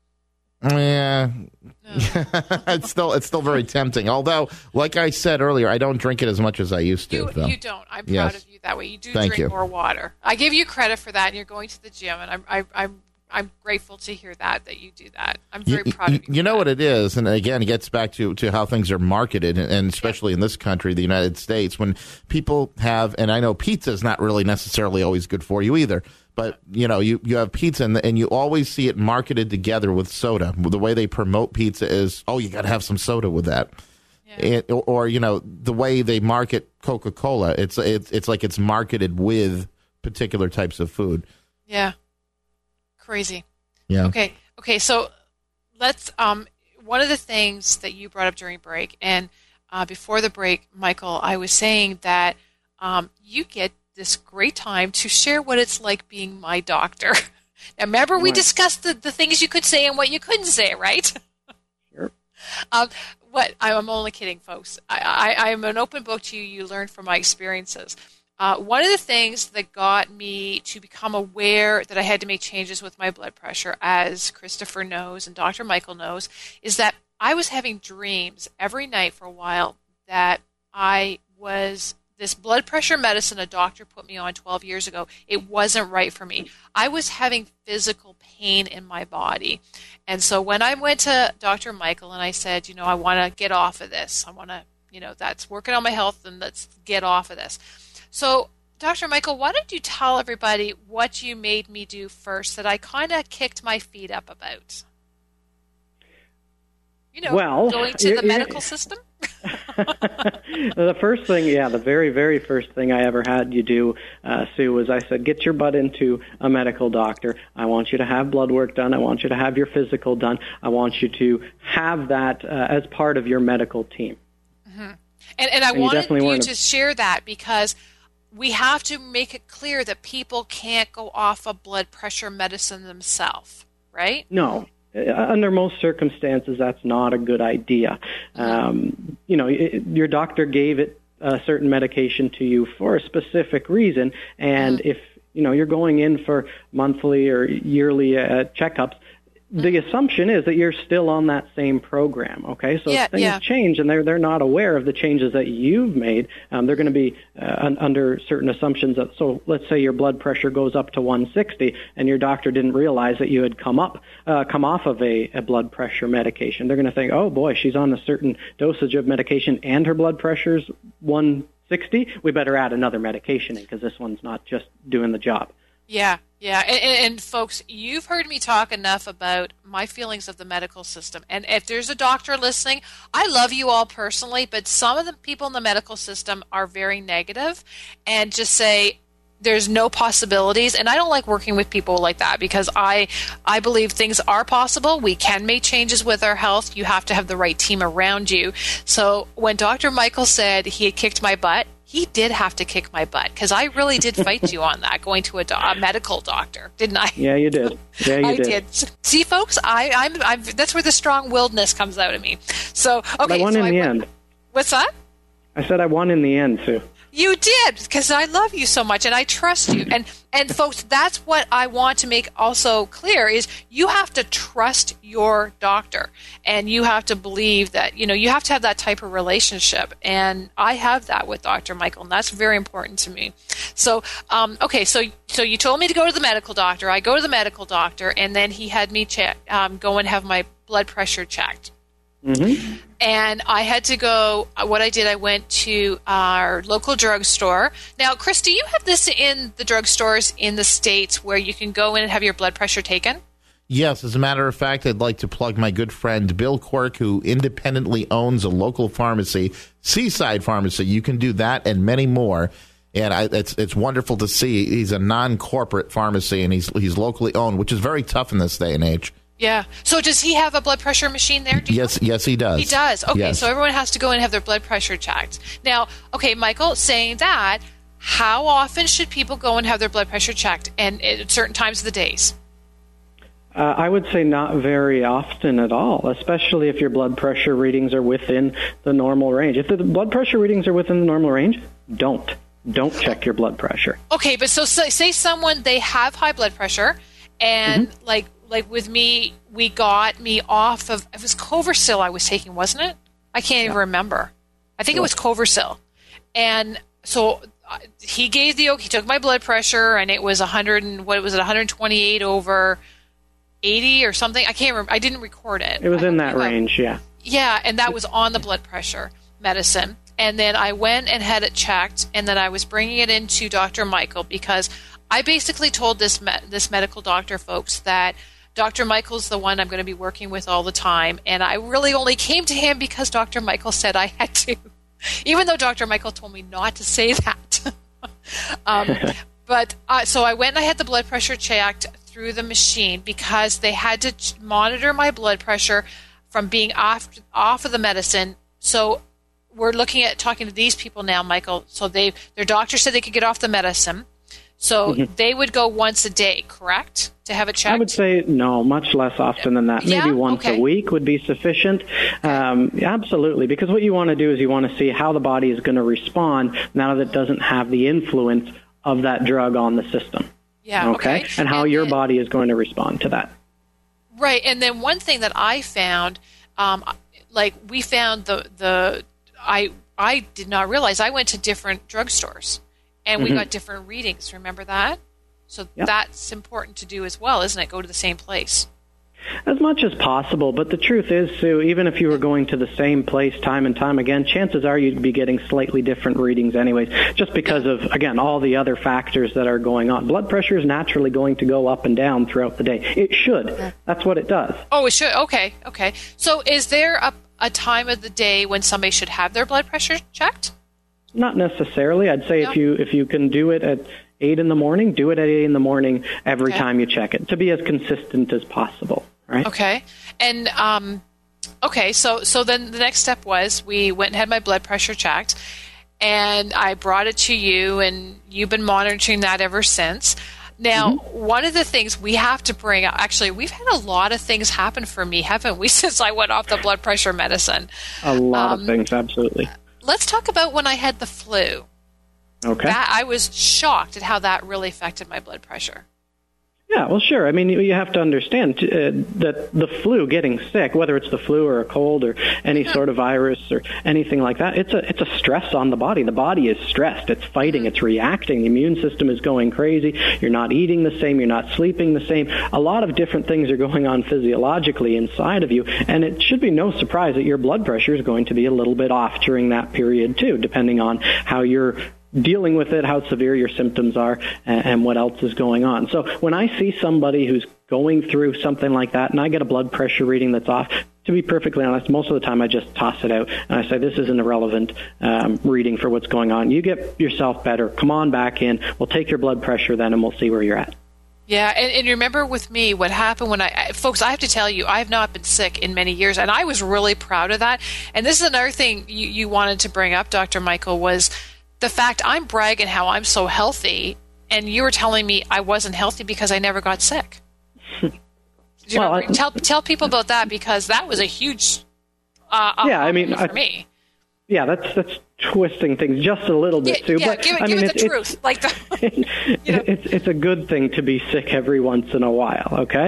Yeah, no. it's still it's still very tempting. Although, like I said earlier, I don't drink it as much as I used to. You, so. you don't. I'm yes. proud of you that way. You do Thank drink you. more water. I give you credit for that, and you're going to the gym, and I'm I, I'm I'm grateful to hear that that you do that. I'm very you, proud of you. You know that. what it is, and again, it gets back to, to how things are marketed, and especially yeah. in this country, the United States, when people have, and I know pizza is not really necessarily always good for you either. But, you know, you, you have pizza, and, and you always see it marketed together with soda. The way they promote pizza is, oh, you got to have some soda with that. Yeah. It, or, or, you know, the way they market Coca-Cola, it's, it's it's like it's marketed with particular types of food. Yeah. Crazy. Yeah. Okay. Okay, so let's, um, one of the things that you brought up during break, and uh, before the break, Michael, I was saying that um, you get this great time to share what it's like being my doctor. Now, remember, we right. discussed the, the things you could say and what you couldn't say, right? Sure. um, what I'm only kidding, folks. I, I, I'm an open book to you. You learn from my experiences. Uh, one of the things that got me to become aware that I had to make changes with my blood pressure, as Christopher knows and Doctor Michael knows, is that I was having dreams every night for a while that I was this blood pressure medicine a doctor put me on twelve years ago, it wasn't right for me. I was having physical pain in my body. And so when I went to Doctor Michael and I said, you know, I want to get off of this. I want to, you know, that's working on my health, and let's get off of this. So, Doctor Michael, why don't you tell everybody what you made me do first that I kind of kicked my feet up about? You know, well, going to the medical system? The first thing, yeah, the very, very first thing I ever had you do, uh, Sue, was I said, get your butt into a medical doctor. I want you to have blood work done. I want you to have your physical done. I want you to have that uh, as part of your medical team. Mm-hmm. And, and I and wanted you, you to share that because we have to make it clear that people can't go off of blood pressure medicine themselves, right? No. Under most circumstances, that's not a good idea. Um, you know, it, your doctor gave it a certain medication to you for a specific reason, and mm-hmm. if you know you're going in for monthly or yearly uh, checkups, the assumption is that you're still on that same program, okay? So yeah, if things yeah. change and they're they're not aware of the changes that you've made, um, they're going to be uh, un- under certain assumptions. That, so let's say your blood pressure goes up to one sixty and your doctor didn't realize that you had come up, uh, come off of a, a blood pressure medication. They're going to think, oh boy, she's on a certain dosage of medication and her blood pressure's one sixty. We better add another medication in because this one's not just doing the job. Yeah, yeah. And, and, and folks, you've heard me talk enough about my feelings of the medical system. And if there's a doctor listening, I love you all personally, but some of the people in the medical system are very negative and just say there's no possibilities. And I don't like working with people like that because I I believe things are possible. We can make changes with our health. You have to have the right team around you. So when Doctor Michael said he had kicked my butt, he did have to kick my butt because I really did fight you on that, going to a, do- a medical doctor, didn't I? Yeah, you did. Yeah, you I did. did. See, folks, I, I'm, I'm. That's where the strong-willedness comes out of me. So, okay. But I won so in I the went, end. What's that? I said I won in the end, Sue. You did, because I love you so much and I trust you. And and folks, that's what I want to make also clear is you have to trust your doctor and you have to believe that, you know, you have to have that type of relationship. And I have that with Doctor Michael, and that's very important to me. So, um, okay, so so you told me to go to the medical doctor. I go to the medical doctor, and then he had me check, um, go and have my blood pressure checked. Mm-hmm. And I had to go, what I did, I went to our local drugstore. Now, Chris, do you have this in the drugstores in the States where you can go in and have your blood pressure taken? Yes, as a matter of fact, I'd like to plug my good friend Bill Quirk, who independently owns a local pharmacy, Seaside Pharmacy. You can do that and many more. And I, it's it's wonderful to see. He's a non-corporate pharmacy, and he's he's locally owned, which is very tough in this day and age. Yeah. So does he have a blood pressure machine there? Do you yes, know? yes, he does. He does. Okay, yes. So everyone has to go and have their blood pressure checked. Now, okay, Michael, saying that, how often should people go and have their blood pressure checked, and at certain times of the days? Uh, I would say not very often at all, especially if your blood pressure readings are within the normal range. If the blood pressure readings are within the normal range, don't. Don't check your blood pressure. Okay, but so say, say someone, they have high blood pressure, and Mm-hmm. like like with me, we got me off of, it was Coversil I was taking, wasn't it? I can't yeah. even remember. I think sure. it was Coversil. And so uh, he gave the, he took my blood pressure, and it was one hundred, and what was it, one twenty-eight over eighty or something? I can't remember. I didn't record it. It was I in that about, range, yeah. Yeah, and that was on the blood pressure medicine. And then I went and had it checked, and then I was bringing it into Doctor Michael because I basically told this me- this medical doctor, folks, that Doctor Michael's the one I'm going to be working with all the time, and I really only came to him because Doctor Michael said I had to, even though Doctor Michael told me not to say that. um, but uh, so I went and I had the blood pressure checked through the machine because they had to ch- monitor my blood pressure from being off off of the medicine. So we're looking at talking to these people now, Michael. So they their doctor said they could get off the medicine. So mm-hmm. they would go once a day, correct, to have it checked? I would say no, much less often than that. Yeah? Maybe once okay. a week would be sufficient. Um, absolutely, because what you want to do is you want to see how the body is going to respond now that it doesn't have the influence of that drug on the system. Yeah. Okay. okay. And how and, your and, body is going to respond to that. Right. And then one thing that I found, um, like we found the the I I did not realize I went to different drugstores. And we mm-hmm. got different readings. Remember that? So yep. that's important to do as well, isn't it? Go to the same place. As much as possible. But the truth is, Sue, even if you were going to the same place time and time again, chances are you'd be getting slightly different readings anyways, just because of, again, all the other factors that are going on. Blood pressure is naturally going to go up and down throughout the day. It should. That's what it does. Oh, it should. Okay. Okay. So is there a, a time of the day when somebody should have their blood pressure checked? Not necessarily. I'd say no. if you if you can do it at eight in the morning, do it at eight in the morning every okay. time you check it to be as consistent as possible. Right? Okay. And um, okay, so so then the next step was we went and had my blood pressure checked, and I brought it to you, and you've been monitoring that ever since. Now, mm-hmm. one of the things we have to bring up, actually, we've had a lot of things happen for me, haven't we, since I went off the blood pressure medicine? A lot um, of things, absolutely. Let's talk about when I had the flu. Okay. That, I was shocked at how that really affected my blood pressure. Yeah, well, sure. I mean, you have to understand uh, that the flu, getting sick, whether it's the flu or a cold or any sort of virus or anything like that, it's a it's a stress on the body. The body is stressed. It's fighting. It's reacting. The immune system is going crazy. You're not eating the same. You're not sleeping the same. A lot of different things are going on physiologically inside of you, and it should be no surprise that your blood pressure is going to be a little bit off during that period, too, depending on how you're dealing with it, how severe your symptoms are, and, and what else is going on. So when I see somebody who's going through something like that, and I get a blood pressure reading that's off, to be perfectly honest, most of the time I just toss it out, and I say, this is an irrelevant um, reading for what's going on. You get yourself better. Come on back in. We'll take your blood pressure then, and we'll see where you're at. Yeah, and, and remember with me, what happened when I, folks, I have to tell you, I have not been sick in many years, and I was really proud of that. And this is another thing you, you wanted to bring up, Doctor Michael, was the fact I'm bragging how I'm so healthy, and you were telling me I wasn't healthy because I never got sick. You well, I, tell tell people about that, because that was a huge uh, yeah, I mean, for I, me. Yeah, that's that's twisting things just a little bit yeah, too. Yeah, but give it, I give mean, it the it's, truth. It's, like the, you know. it's it's a good thing to be sick every once in a while. Okay,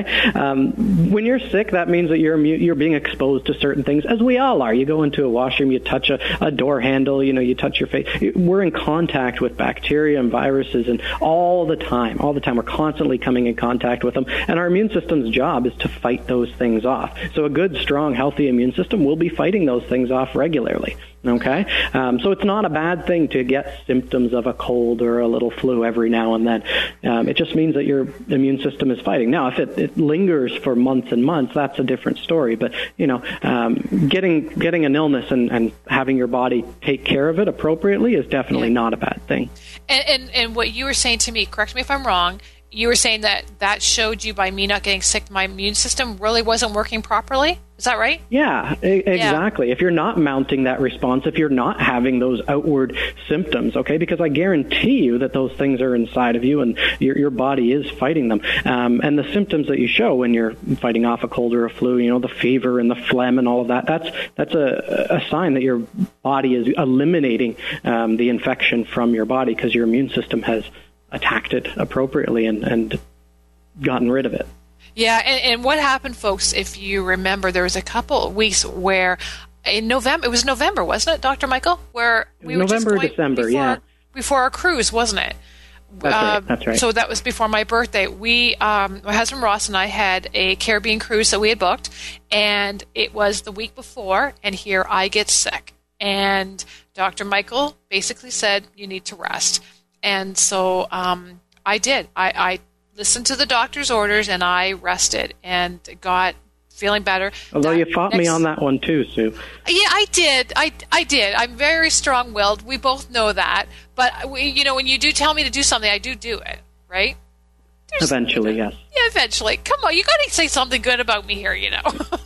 um, when you're sick, that means that you're you're being exposed to certain things, as we all are. You go into a washroom, you touch a, a door handle, you know, you touch your face. We're in contact with bacteria and viruses, and all the time, all the time, we're constantly coming in contact with them. And our immune system's job is to fight those things off. So a good, strong, healthy immune system will be fighting those things off regularly. Okay, um, so it's not a bad thing to get symptoms of a cold or a little flu every now and then. Um, it just means that your immune system is fighting. Now, if it, it lingers for months and months, that's a different story. But, you know, um, getting getting an illness and, and having your body take care of it appropriately is definitely yeah. not a bad thing. And, and and what you were saying to me, correct me if I'm wrong, you were saying that that showed you by me not getting sick, my immune system really wasn't working properly? Is that right? Yeah, e- exactly. Yeah. If you're not mounting that response, if you're not having those outward symptoms, okay, because I guarantee you that those things are inside of you and your your body is fighting them. Um, and the symptoms that you show when you're fighting off a cold or a flu, you know, the fever and the phlegm and all of that, that's that's a, a sign that your body is eliminating um, the infection from your body, because your immune system has attacked it appropriately and, and gotten rid of it. Yeah, and, and what happened, folks, if you remember, there was a couple of weeks where in November, it was November, wasn't it, Doctor Michael? Where we November, were just going December, before, yeah. before our cruise, wasn't it? That's uh, right, that's right. So that was before my birthday. We, um, my husband Ross and I had a Caribbean cruise that we had booked, and it was the week before, and here I get sick. And Doctor Michael basically said, you need to rest. And so um, I did. I, I listened to the doctor's orders, and I rested and got feeling better. Although that you fought next, me on that one too, Sue. Yeah, I did. I, I did. I'm very strong-willed. We both know that. But, we, you know, when you do tell me to do something, I do do it, right? There's, eventually, yes. Yeah, eventually. Come on, you got to say something good about me here, you know.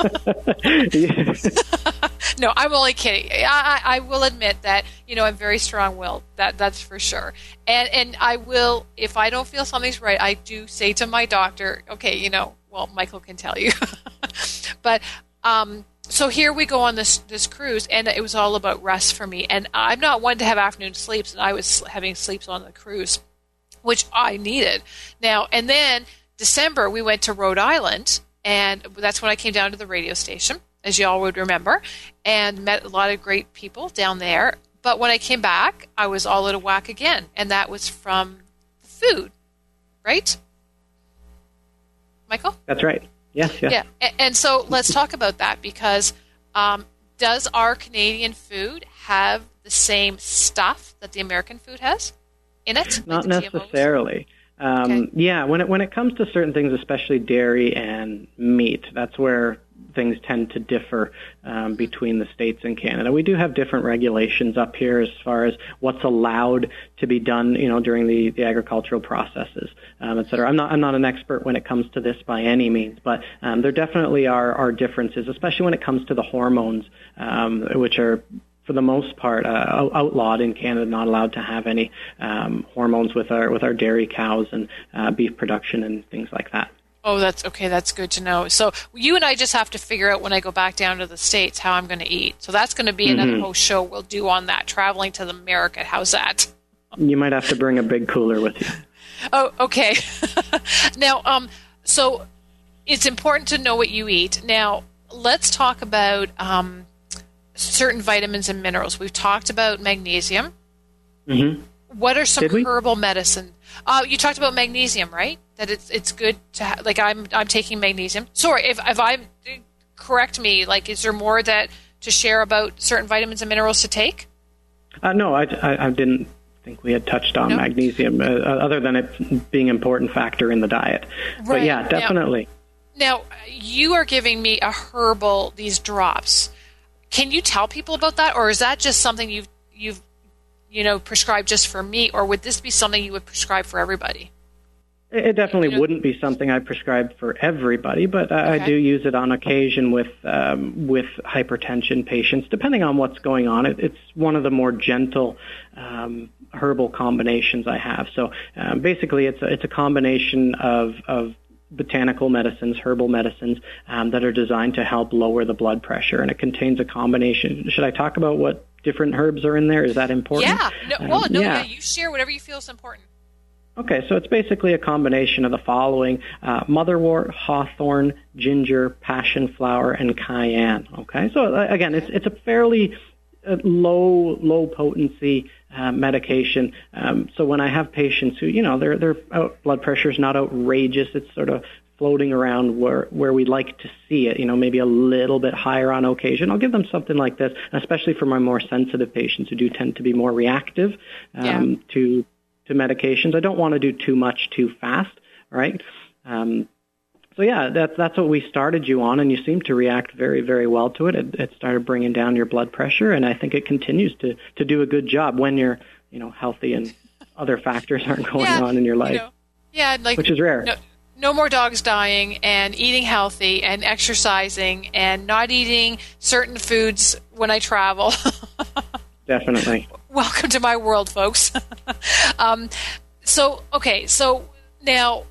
No, I'm only kidding. I, I, I will admit that, you know, I'm very strong-willed. That that's for sure. And and I will, if I don't feel something's right, I do say to my doctor, okay, you know, well, Michael can tell you. But um, so here we go on this this cruise, and it was all about rest for me. And I'm not one to have afternoon sleeps, and I was having sleeps on the cruise, which I needed. Now, and then December, we went to Rhode Island, and that's when I came down to the radio station, as you all would remember, and met a lot of great people down there. But when I came back, I was all out of whack again, and that was from food, right? Michael? That's right. Yes, yes. Yeah, and, and so let's talk about that, because um, does our Canadian food have the same stuff that the American food has in it? Not like necessarily. Um, okay. Yeah, when it when it comes to certain things, especially dairy and meat, that's where things tend to differ um, between the States and Canada. We do have different regulations up here as far as what's allowed to be done, you know, during the, the agricultural processes, um, et cetera. I'm not I'm not an expert when it comes to this by any means, but um, there definitely are, are differences, especially when it comes to the hormones, um, which are for the most part, uh, outlawed in Canada, not allowed to have any um, hormones with our with our dairy cows and uh, beef production and things like that. Oh, that's okay. That's good to know. So you and I just have to figure out when I go back down to the States how I'm going to eat. So that's going to be another mm-hmm. whole show we'll do on that, traveling to America. How's that? You might have to bring a big cooler with you. Oh, okay. Now, um, so it's important to know what you eat. Now, let's talk about um, certain vitamins and minerals. We've talked about magnesium. Mm-hmm. What are some herbal medicine? Uh, you talked about magnesium, right? That it's it's good to ha- like I'm I'm taking magnesium. Sorry, if if I correct me, like is there more that to share about certain vitamins and minerals to take? Uh, no, I, I, I didn't think we had touched on no? magnesium, uh, other than it being an important factor in the diet. Right. But yeah, definitely. Now, now you are giving me a herbal these drops. Can you tell people about that, or is that just something you've you've you know, prescribed just for me, or would this be something you would prescribe for everybody? It definitely you know? wouldn't be something I prescribe for everybody, but I, okay. I do use it on occasion with um, with hypertension patients, depending on what's going on. It, it's one of the more gentle um, herbal combinations I have. So um, basically, it's a, it's a combination of, of botanical medicines, herbal medicines um, that are designed to help lower the blood pressure, and it contains a combination. Should I talk about what different herbs are in there? Is that important? Yeah. No, well, um, no, yeah. yeah, you share whatever you feel is important. Okay, so it's basically a combination of the following: uh, motherwort, hawthorn, ginger, passion flower, and cayenne. Okay, so uh, again, it's it's a fairly uh, low low potency uh, medication. Um, so when I have patients who, you know, their their out, blood pressure is not outrageous, it's sort of floating around where, where we'd like to see it, you know, maybe a little bit higher on occasion, I'll give them something like this, especially for my more sensitive patients who do tend to be more reactive um, yeah. to to medications. I don't want to do too much too fast, right? Um, so, yeah, that's, that's what we started you on, and you seem to react very, very well to it. it. It started bringing down your blood pressure, and I think it continues to, to do a good job when you're, you know, healthy and other factors aren't going yeah, on in your life, you know, yeah, like, which is rare. No, No more dogs dying, and eating healthy and exercising and not eating certain foods when I travel. Definitely. Welcome to my world, folks. um, so, okay, so now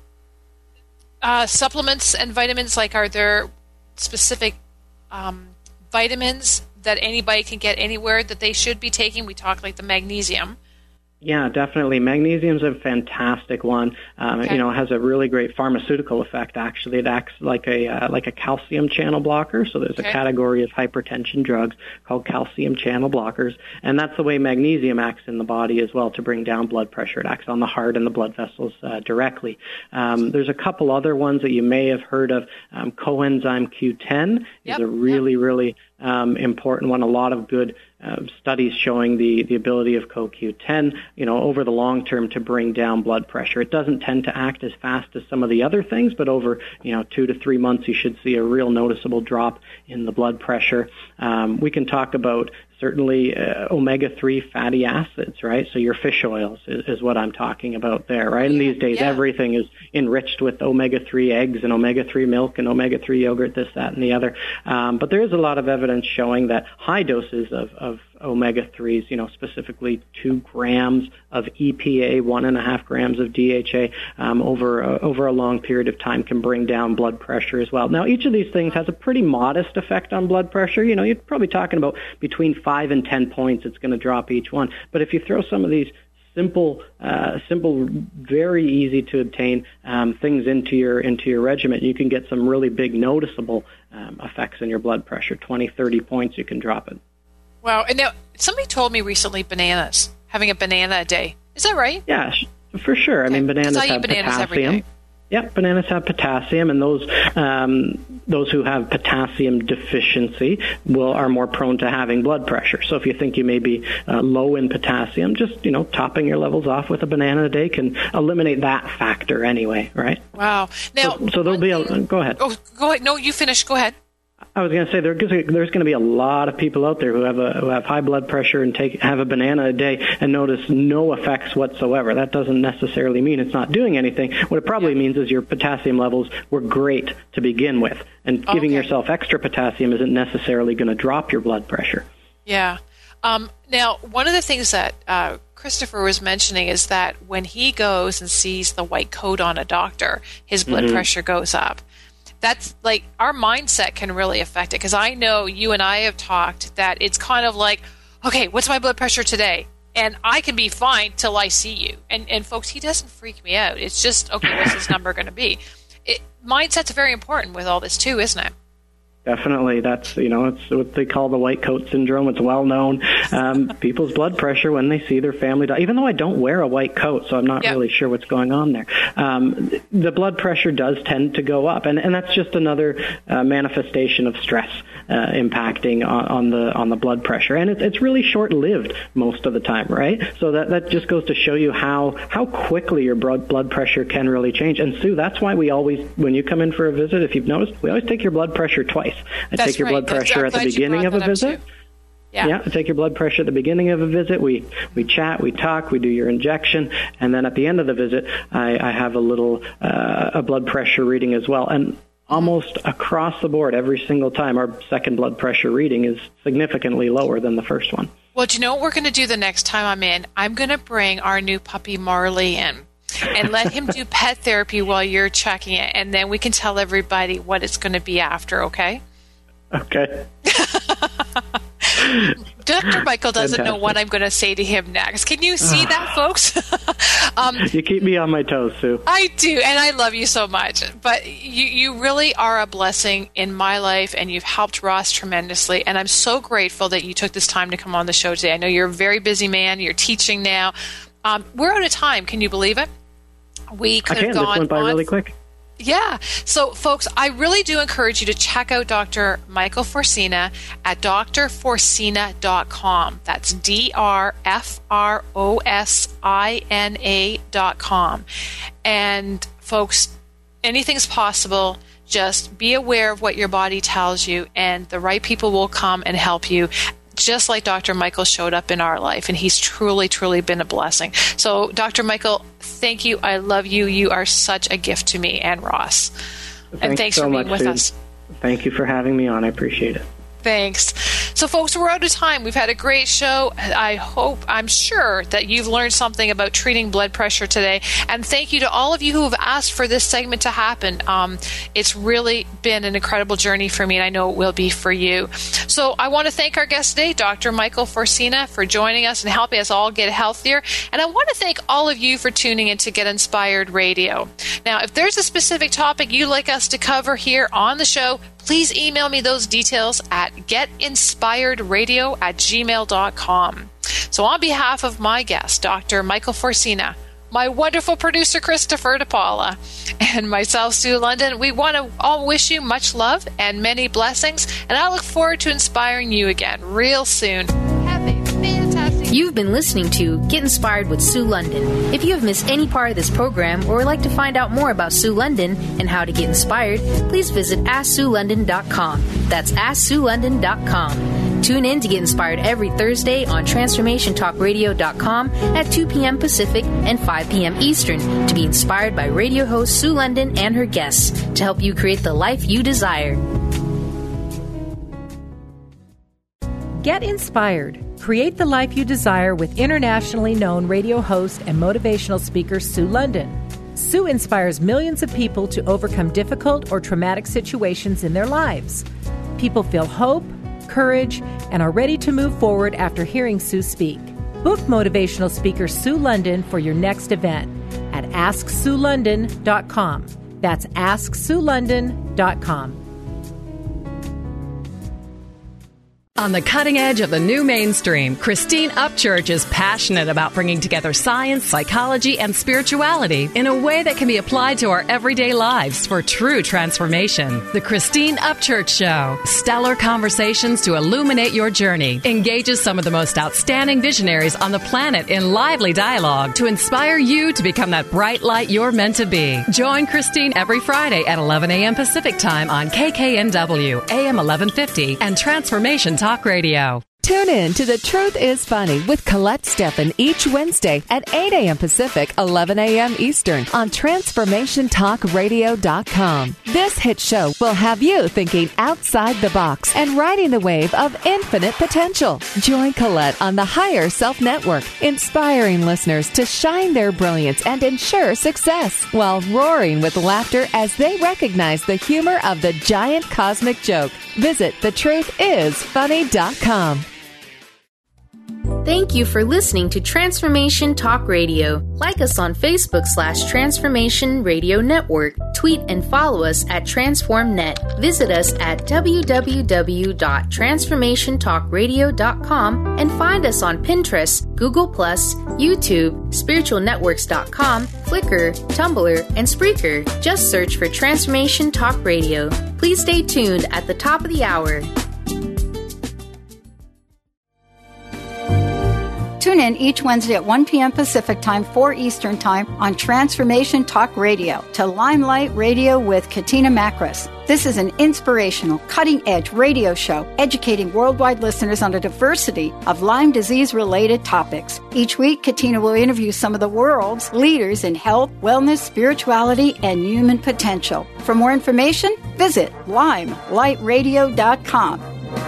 uh, supplements and vitamins, like are there specific um, vitamins that anybody can get anywhere that they should be taking? We talked like the magnesium. Yeah, definitely. Magnesium's a fantastic one. Um, okay. You know, it has a really great pharmaceutical effect. Actually, it acts like a uh, like a calcium channel blocker. So there's okay. a category of hypertension drugs called calcium channel blockers, and that's the way magnesium acts in the body as well to bring down blood pressure. It acts on the heart and the blood vessels uh, directly. Um, there's a couple other ones that you may have heard of. Um, coenzyme Q ten yep. is a really, yep. really um, important one. A lot of good Uh, studies showing the, the ability of co Q ten, you know, over the long term to bring down blood pressure. It doesn't tend to act as fast as some of the other things, but over, you know, two to three months, you should see a real noticeable drop in the blood pressure. Um, we can talk about certainly uh, omega three fatty acids, right? So your fish oils is, is what I'm talking about there, right? And these days, yeah. everything is enriched with omega three eggs and omega three milk and omega three yogurt, this, that, and the other. Um, but there is a lot of evidence showing that high doses of, of omega threes, you know, specifically two grams of E P A, one and a half grams of D H A um, over, a, over a long period of time can bring down blood pressure as well. Now, each of these things has a pretty modest effect on blood pressure. You know, you're probably talking about between five and ten points it's going to drop each one. But if you throw some of these simple, uh, simple, very easy to obtain um, things into your into your regimen, you can get some really big noticeable um, effects in your blood pressure. twenty, thirty points, you can drop it. Wow. And now, somebody told me recently bananas, having a banana a day. Is that right? Yeah, for sure. I okay. mean, bananas I have eat bananas potassium. Every day. Yep, bananas have potassium, and those um, those who have potassium deficiency will are more prone to having blood pressure. So if you think you may be uh, low in potassium, just, you know, topping your levels off with a banana a day can eliminate that factor anyway, right? Wow. Now, so, so there'll be a go ahead. Oh, go ahead. No, you finish. Go ahead. I was going to say there, there's going to be a lot of people out there who have a, who have high blood pressure and take have a banana a day and notice no effects whatsoever. That doesn't necessarily mean it's not doing anything. What it probably means is your potassium levels were great to begin with, and giving okay. yourself extra potassium isn't necessarily going to drop your blood pressure. Yeah. Um, now, one of the things that uh, Christopher was mentioning is that when he goes and sees the white coat on a doctor, his blood mm-hmm. pressure goes up. That's like our mindset can really affect it, because I know you and I have talked that it's kind of like, okay, what's my blood pressure today? And I can be fine till I see you. And, and folks, he doesn't freak me out. It's just, okay, what's this number going to be? It, mindset's very important with all this too, isn't it? Definitely. That's, you know, it's what they call the white coat syndrome. It's well known. Um, people's blood pressure when they see their family die, even though I don't wear a white coat, so I'm not yep. really sure what's going on there. Um, the blood pressure does tend to go up, and, and that's just another uh, manifestation of stress uh, impacting on, on the on the blood pressure. And it's, it's really short-lived most of the time, right? So that, that just goes to show you how, how quickly your blood, blood pressure can really change. And Sue, that's why we always, when you come in for a visit, if you've noticed, we always take your blood pressure twice. I That's take your right. blood pressure at the beginning of a visit. Yeah. yeah, I take your blood pressure at the beginning of a visit. We we chat, we talk, we do your injection, and then at the end of the visit, I, I have a little uh, a blood pressure reading as well. And almost across the board, every single time, our second blood pressure reading is significantly lower than the first one. Well, do you know what we're going to do the next time I'm in? I'm going to bring our new puppy Marley in and let him do pet therapy while you're checking it, and then we can tell everybody what it's going to be after, okay? Okay. Doctor Michael doesn't Fantastic. know what I'm going to say to him next. Can you see that, folks? um, you keep me on my toes, Sue. I do, and I love you so much. But you, you really are a blessing in my life, and you've helped Ross tremendously. And I'm so grateful that you took this time to come on the show today. I know you're a very busy man. You're teaching now. Um, we're out of time. Can you believe it? We could I can. have gone This went by on really quick. Yeah. So, folks, I really do encourage you to check out Doctor Michael Forcina at D R forcina dot com. That's D R F R O S I N A dot com. And, folks, anything's possible. Just be aware of what your body tells you, and the right people will come and help you, just like Doctor Michael showed up in our life, and he's truly, truly been a blessing. So, Doctor Michael, thank you. I love you. You are such a gift to me and Ross. Thanks and thanks so for being much, with Sue. us. Thank you for having me on. I appreciate it. Thanks. So, folks, we're out of time. We've had a great show. I hope, I'm sure that you've learned something about treating blood pressure today. And thank you to all of you who have asked for this segment to happen. Um, it's really been an incredible journey for me, and I know it will be for you. So I want to thank our guest today, Doctor Michael Forcina, for joining us and helping us all get healthier. And I want to thank all of you for tuning in to Get Inspired Radio. Now, if there's a specific topic you'd like us to cover here on the show, please email me those details at getinspiredradio at gmail dot com. So on behalf of my guest, Doctor Michael Forcina, my wonderful producer, Christopher DePaula, and myself, Sue London, we want to all wish you much love and many blessings, and I look forward to inspiring you again real soon. Have a fantastic... You've been listening to Get Inspired with Sue London. If you have missed any part of this program or would like to find out more about Sue London and how to get inspired, please visit ask sue london dot com. That's ask sue london dot com. Tune in to Get Inspired every Thursday on transformation talk radio dot com at two p.m. Pacific and five p.m. Eastern to be inspired by radio host Sue London and her guests to help you create the life you desire. Get inspired. Create the life you desire with internationally known radio host and motivational speaker Sue London. Sue inspires millions of people to overcome difficult or traumatic situations in their lives. People feel hope, courage, and are ready to move forward after hearing Sue speak. Book motivational speaker Sue London for your next event at ask sue london dot com. That's ask sue london dot com. On the cutting edge of the new mainstream, Christine Upchurch is passionate about bringing together science, psychology, and spirituality in a way that can be applied to our everyday lives for true transformation. The Christine Upchurch Show, stellar conversations to illuminate your journey, engages some of the most outstanding visionaries on the planet in lively dialogue to inspire you to become that bright light you're meant to be. Join Christine every Friday at eleven a.m. Pacific Time on K K N W, A M eleven fifty, and Transformation Talk Radio. Tune in to The Truth is Funny with Colette Steffen each Wednesday at eight a.m. Pacific, eleven a.m. Eastern on transformation talk radio dot com. This hit show will have you thinking outside the box and riding the wave of infinite potential. Join Colette on the Higher Self Network, inspiring listeners to shine their brilliance and ensure success while roaring with laughter as they recognize the humor of the giant cosmic joke. Visit the truth is funny dot com. Thank you for listening to Transformation Talk Radio. Like us on Facebook slash Transformation Radio Network. Tweet and follow us at TransformNet. Visit us at w w w dot transformation talk radio dot com and find us on Pinterest, Google plus, YouTube, spiritual networks dot com, Flickr, Tumblr, and Spreaker. Just search for Transformation Talk Radio. Please stay tuned at the top of the hour. Tune in each Wednesday at one p.m. Pacific Time, four Eastern Time on Transformation Talk Radio to Limelight Radio with Katina Makris. This is an inspirational, cutting-edge radio show educating worldwide listeners on a diversity of Lyme disease-related topics. Each week, Katina will interview some of the world's leaders in health, wellness, spirituality, and human potential. For more information, visit limelight radio dot com.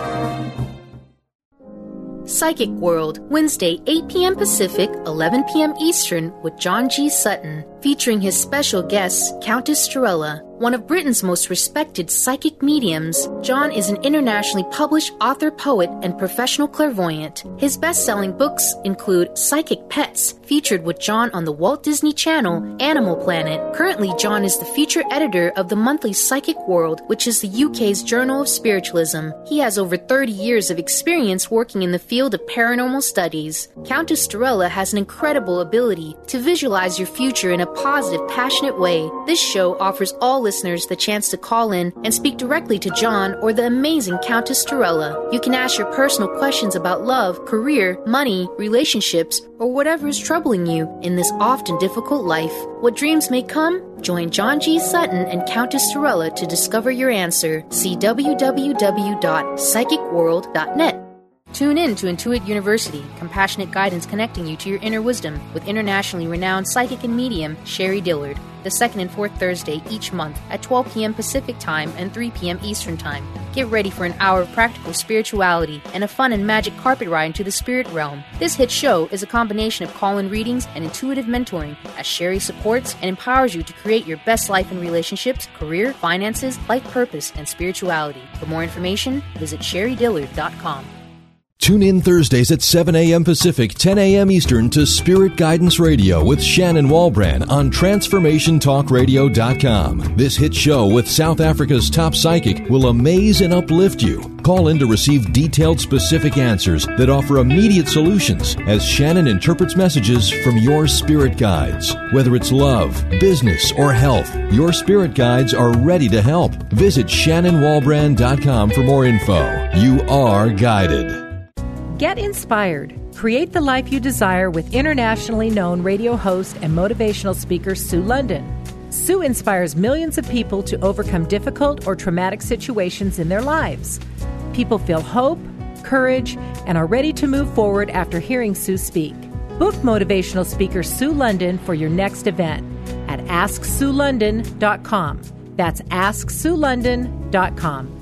Psychic World, Wednesday, eight p.m. Pacific, eleven p.m. Eastern, with John G. Sutton, featuring his special guest, Countess Strella. One of Britain's most respected psychic mediums, John is an internationally published author, poet, and professional clairvoyant. His best-selling books include Psychic Pets, featured with John on the Walt Disney Channel, Animal Planet. Currently, John is the feature editor of the monthly Psychic World, which is the U K's Journal of Spiritualism. He has over thirty years of experience working in the field of paranormal studies. Countess Strella has an incredible ability to visualize your future in a positive, passionate way. This show offers all listeners the chance to call in and speak directly to John or the amazing Countess Strella. You can ask your personal questions about love, career, money, relationships, or whatever is troubling you in this often difficult life. What dreams may come? Join John G. Sutton and Countess Strella to discover your answer. See w w w dot psychic world dot net. Tune in to Intuit University, compassionate guidance connecting you to your inner wisdom with internationally renowned psychic and medium Sherry Dillard, the second and fourth Thursday each month at twelve p.m. Pacific Time and three p.m. Eastern Time. Get ready for an hour of practical spirituality and a fun and magic carpet ride into the spirit realm. This hit show is a combination of call-in readings and intuitive mentoring as Sherry supports and empowers you to create your best life in relationships, career, finances, life purpose, and spirituality. For more information, visit sherry dillard dot com. Tune in Thursdays at seven a.m. Pacific, ten a.m. Eastern to Spirit Guidance Radio with Shannon Walbrand on Transformation Talk Radio dot com. This hit show with South Africa's top psychic will amaze and uplift you. Call in to receive detailed, specific answers that offer immediate solutions as Shannon interprets messages from your spirit guides. Whether it's love, business, or health, your spirit guides are ready to help. Visit Shannon Walbrand dot com for more info. You are guided. Get inspired. Create the life you desire with internationally known radio host and motivational speaker Sue London. Sue inspires millions of people to overcome difficult or traumatic situations in their lives. People feel hope, courage, and are ready to move forward after hearing Sue speak. Book motivational speaker Sue London for your next event at ask sue london dot com. That's ask sue london dot com.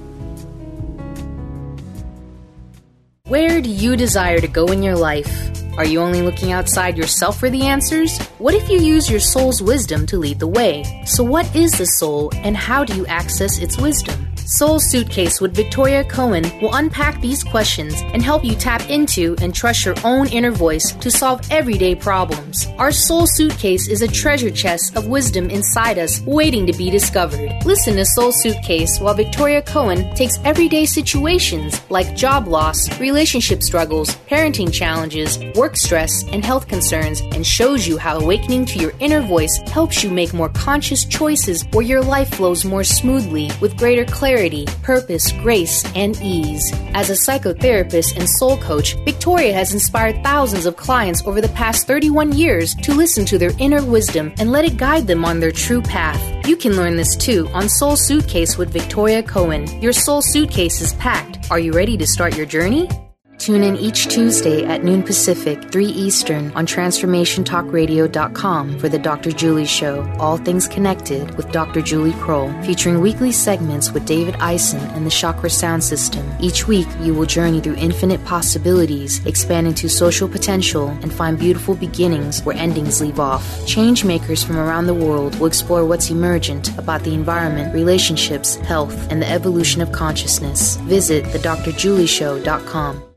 Where do you desire to go in your life? Are you only looking outside yourself for the answers? What if you use your soul's wisdom to lead the way? So what is the soul, and how do you access its wisdom? Soul Suitcase with Victoria Cohen will unpack these questions and help you tap into and trust your own inner voice to solve everyday problems. Our Soul Suitcase is a treasure chest of wisdom inside us waiting to be discovered. Listen to Soul Suitcase while Victoria Cohen takes everyday situations like job loss, relationship struggles, parenting challenges, work stress, and health concerns and shows you how awakening to your inner voice helps you make more conscious choices where your life flows more smoothly with greater clarity, purpose, grace, and ease. As a psychotherapist and soul coach, Victoria has inspired thousands of clients over the past thirty-one years to listen to their inner wisdom and let it guide them on their true path. You can learn this too on Soul Suitcase with Victoria Cohen. Your soul suitcase is packed. Are you ready to start your journey? Tune in each Tuesday at noon Pacific, three Eastern on transformation talk radio dot com for the Doctor Julie Show, All Things Connected with Doctor Julie Kroll, featuring weekly segments with David Eisen and the Chakra Sound System. Each week, you will journey through infinite possibilities, expand into social potential, and find beautiful beginnings where endings leave off. Change makers from around the world will explore what's emergent about the environment, relationships, health, and the evolution of consciousness. Visit the dr julie show dot com.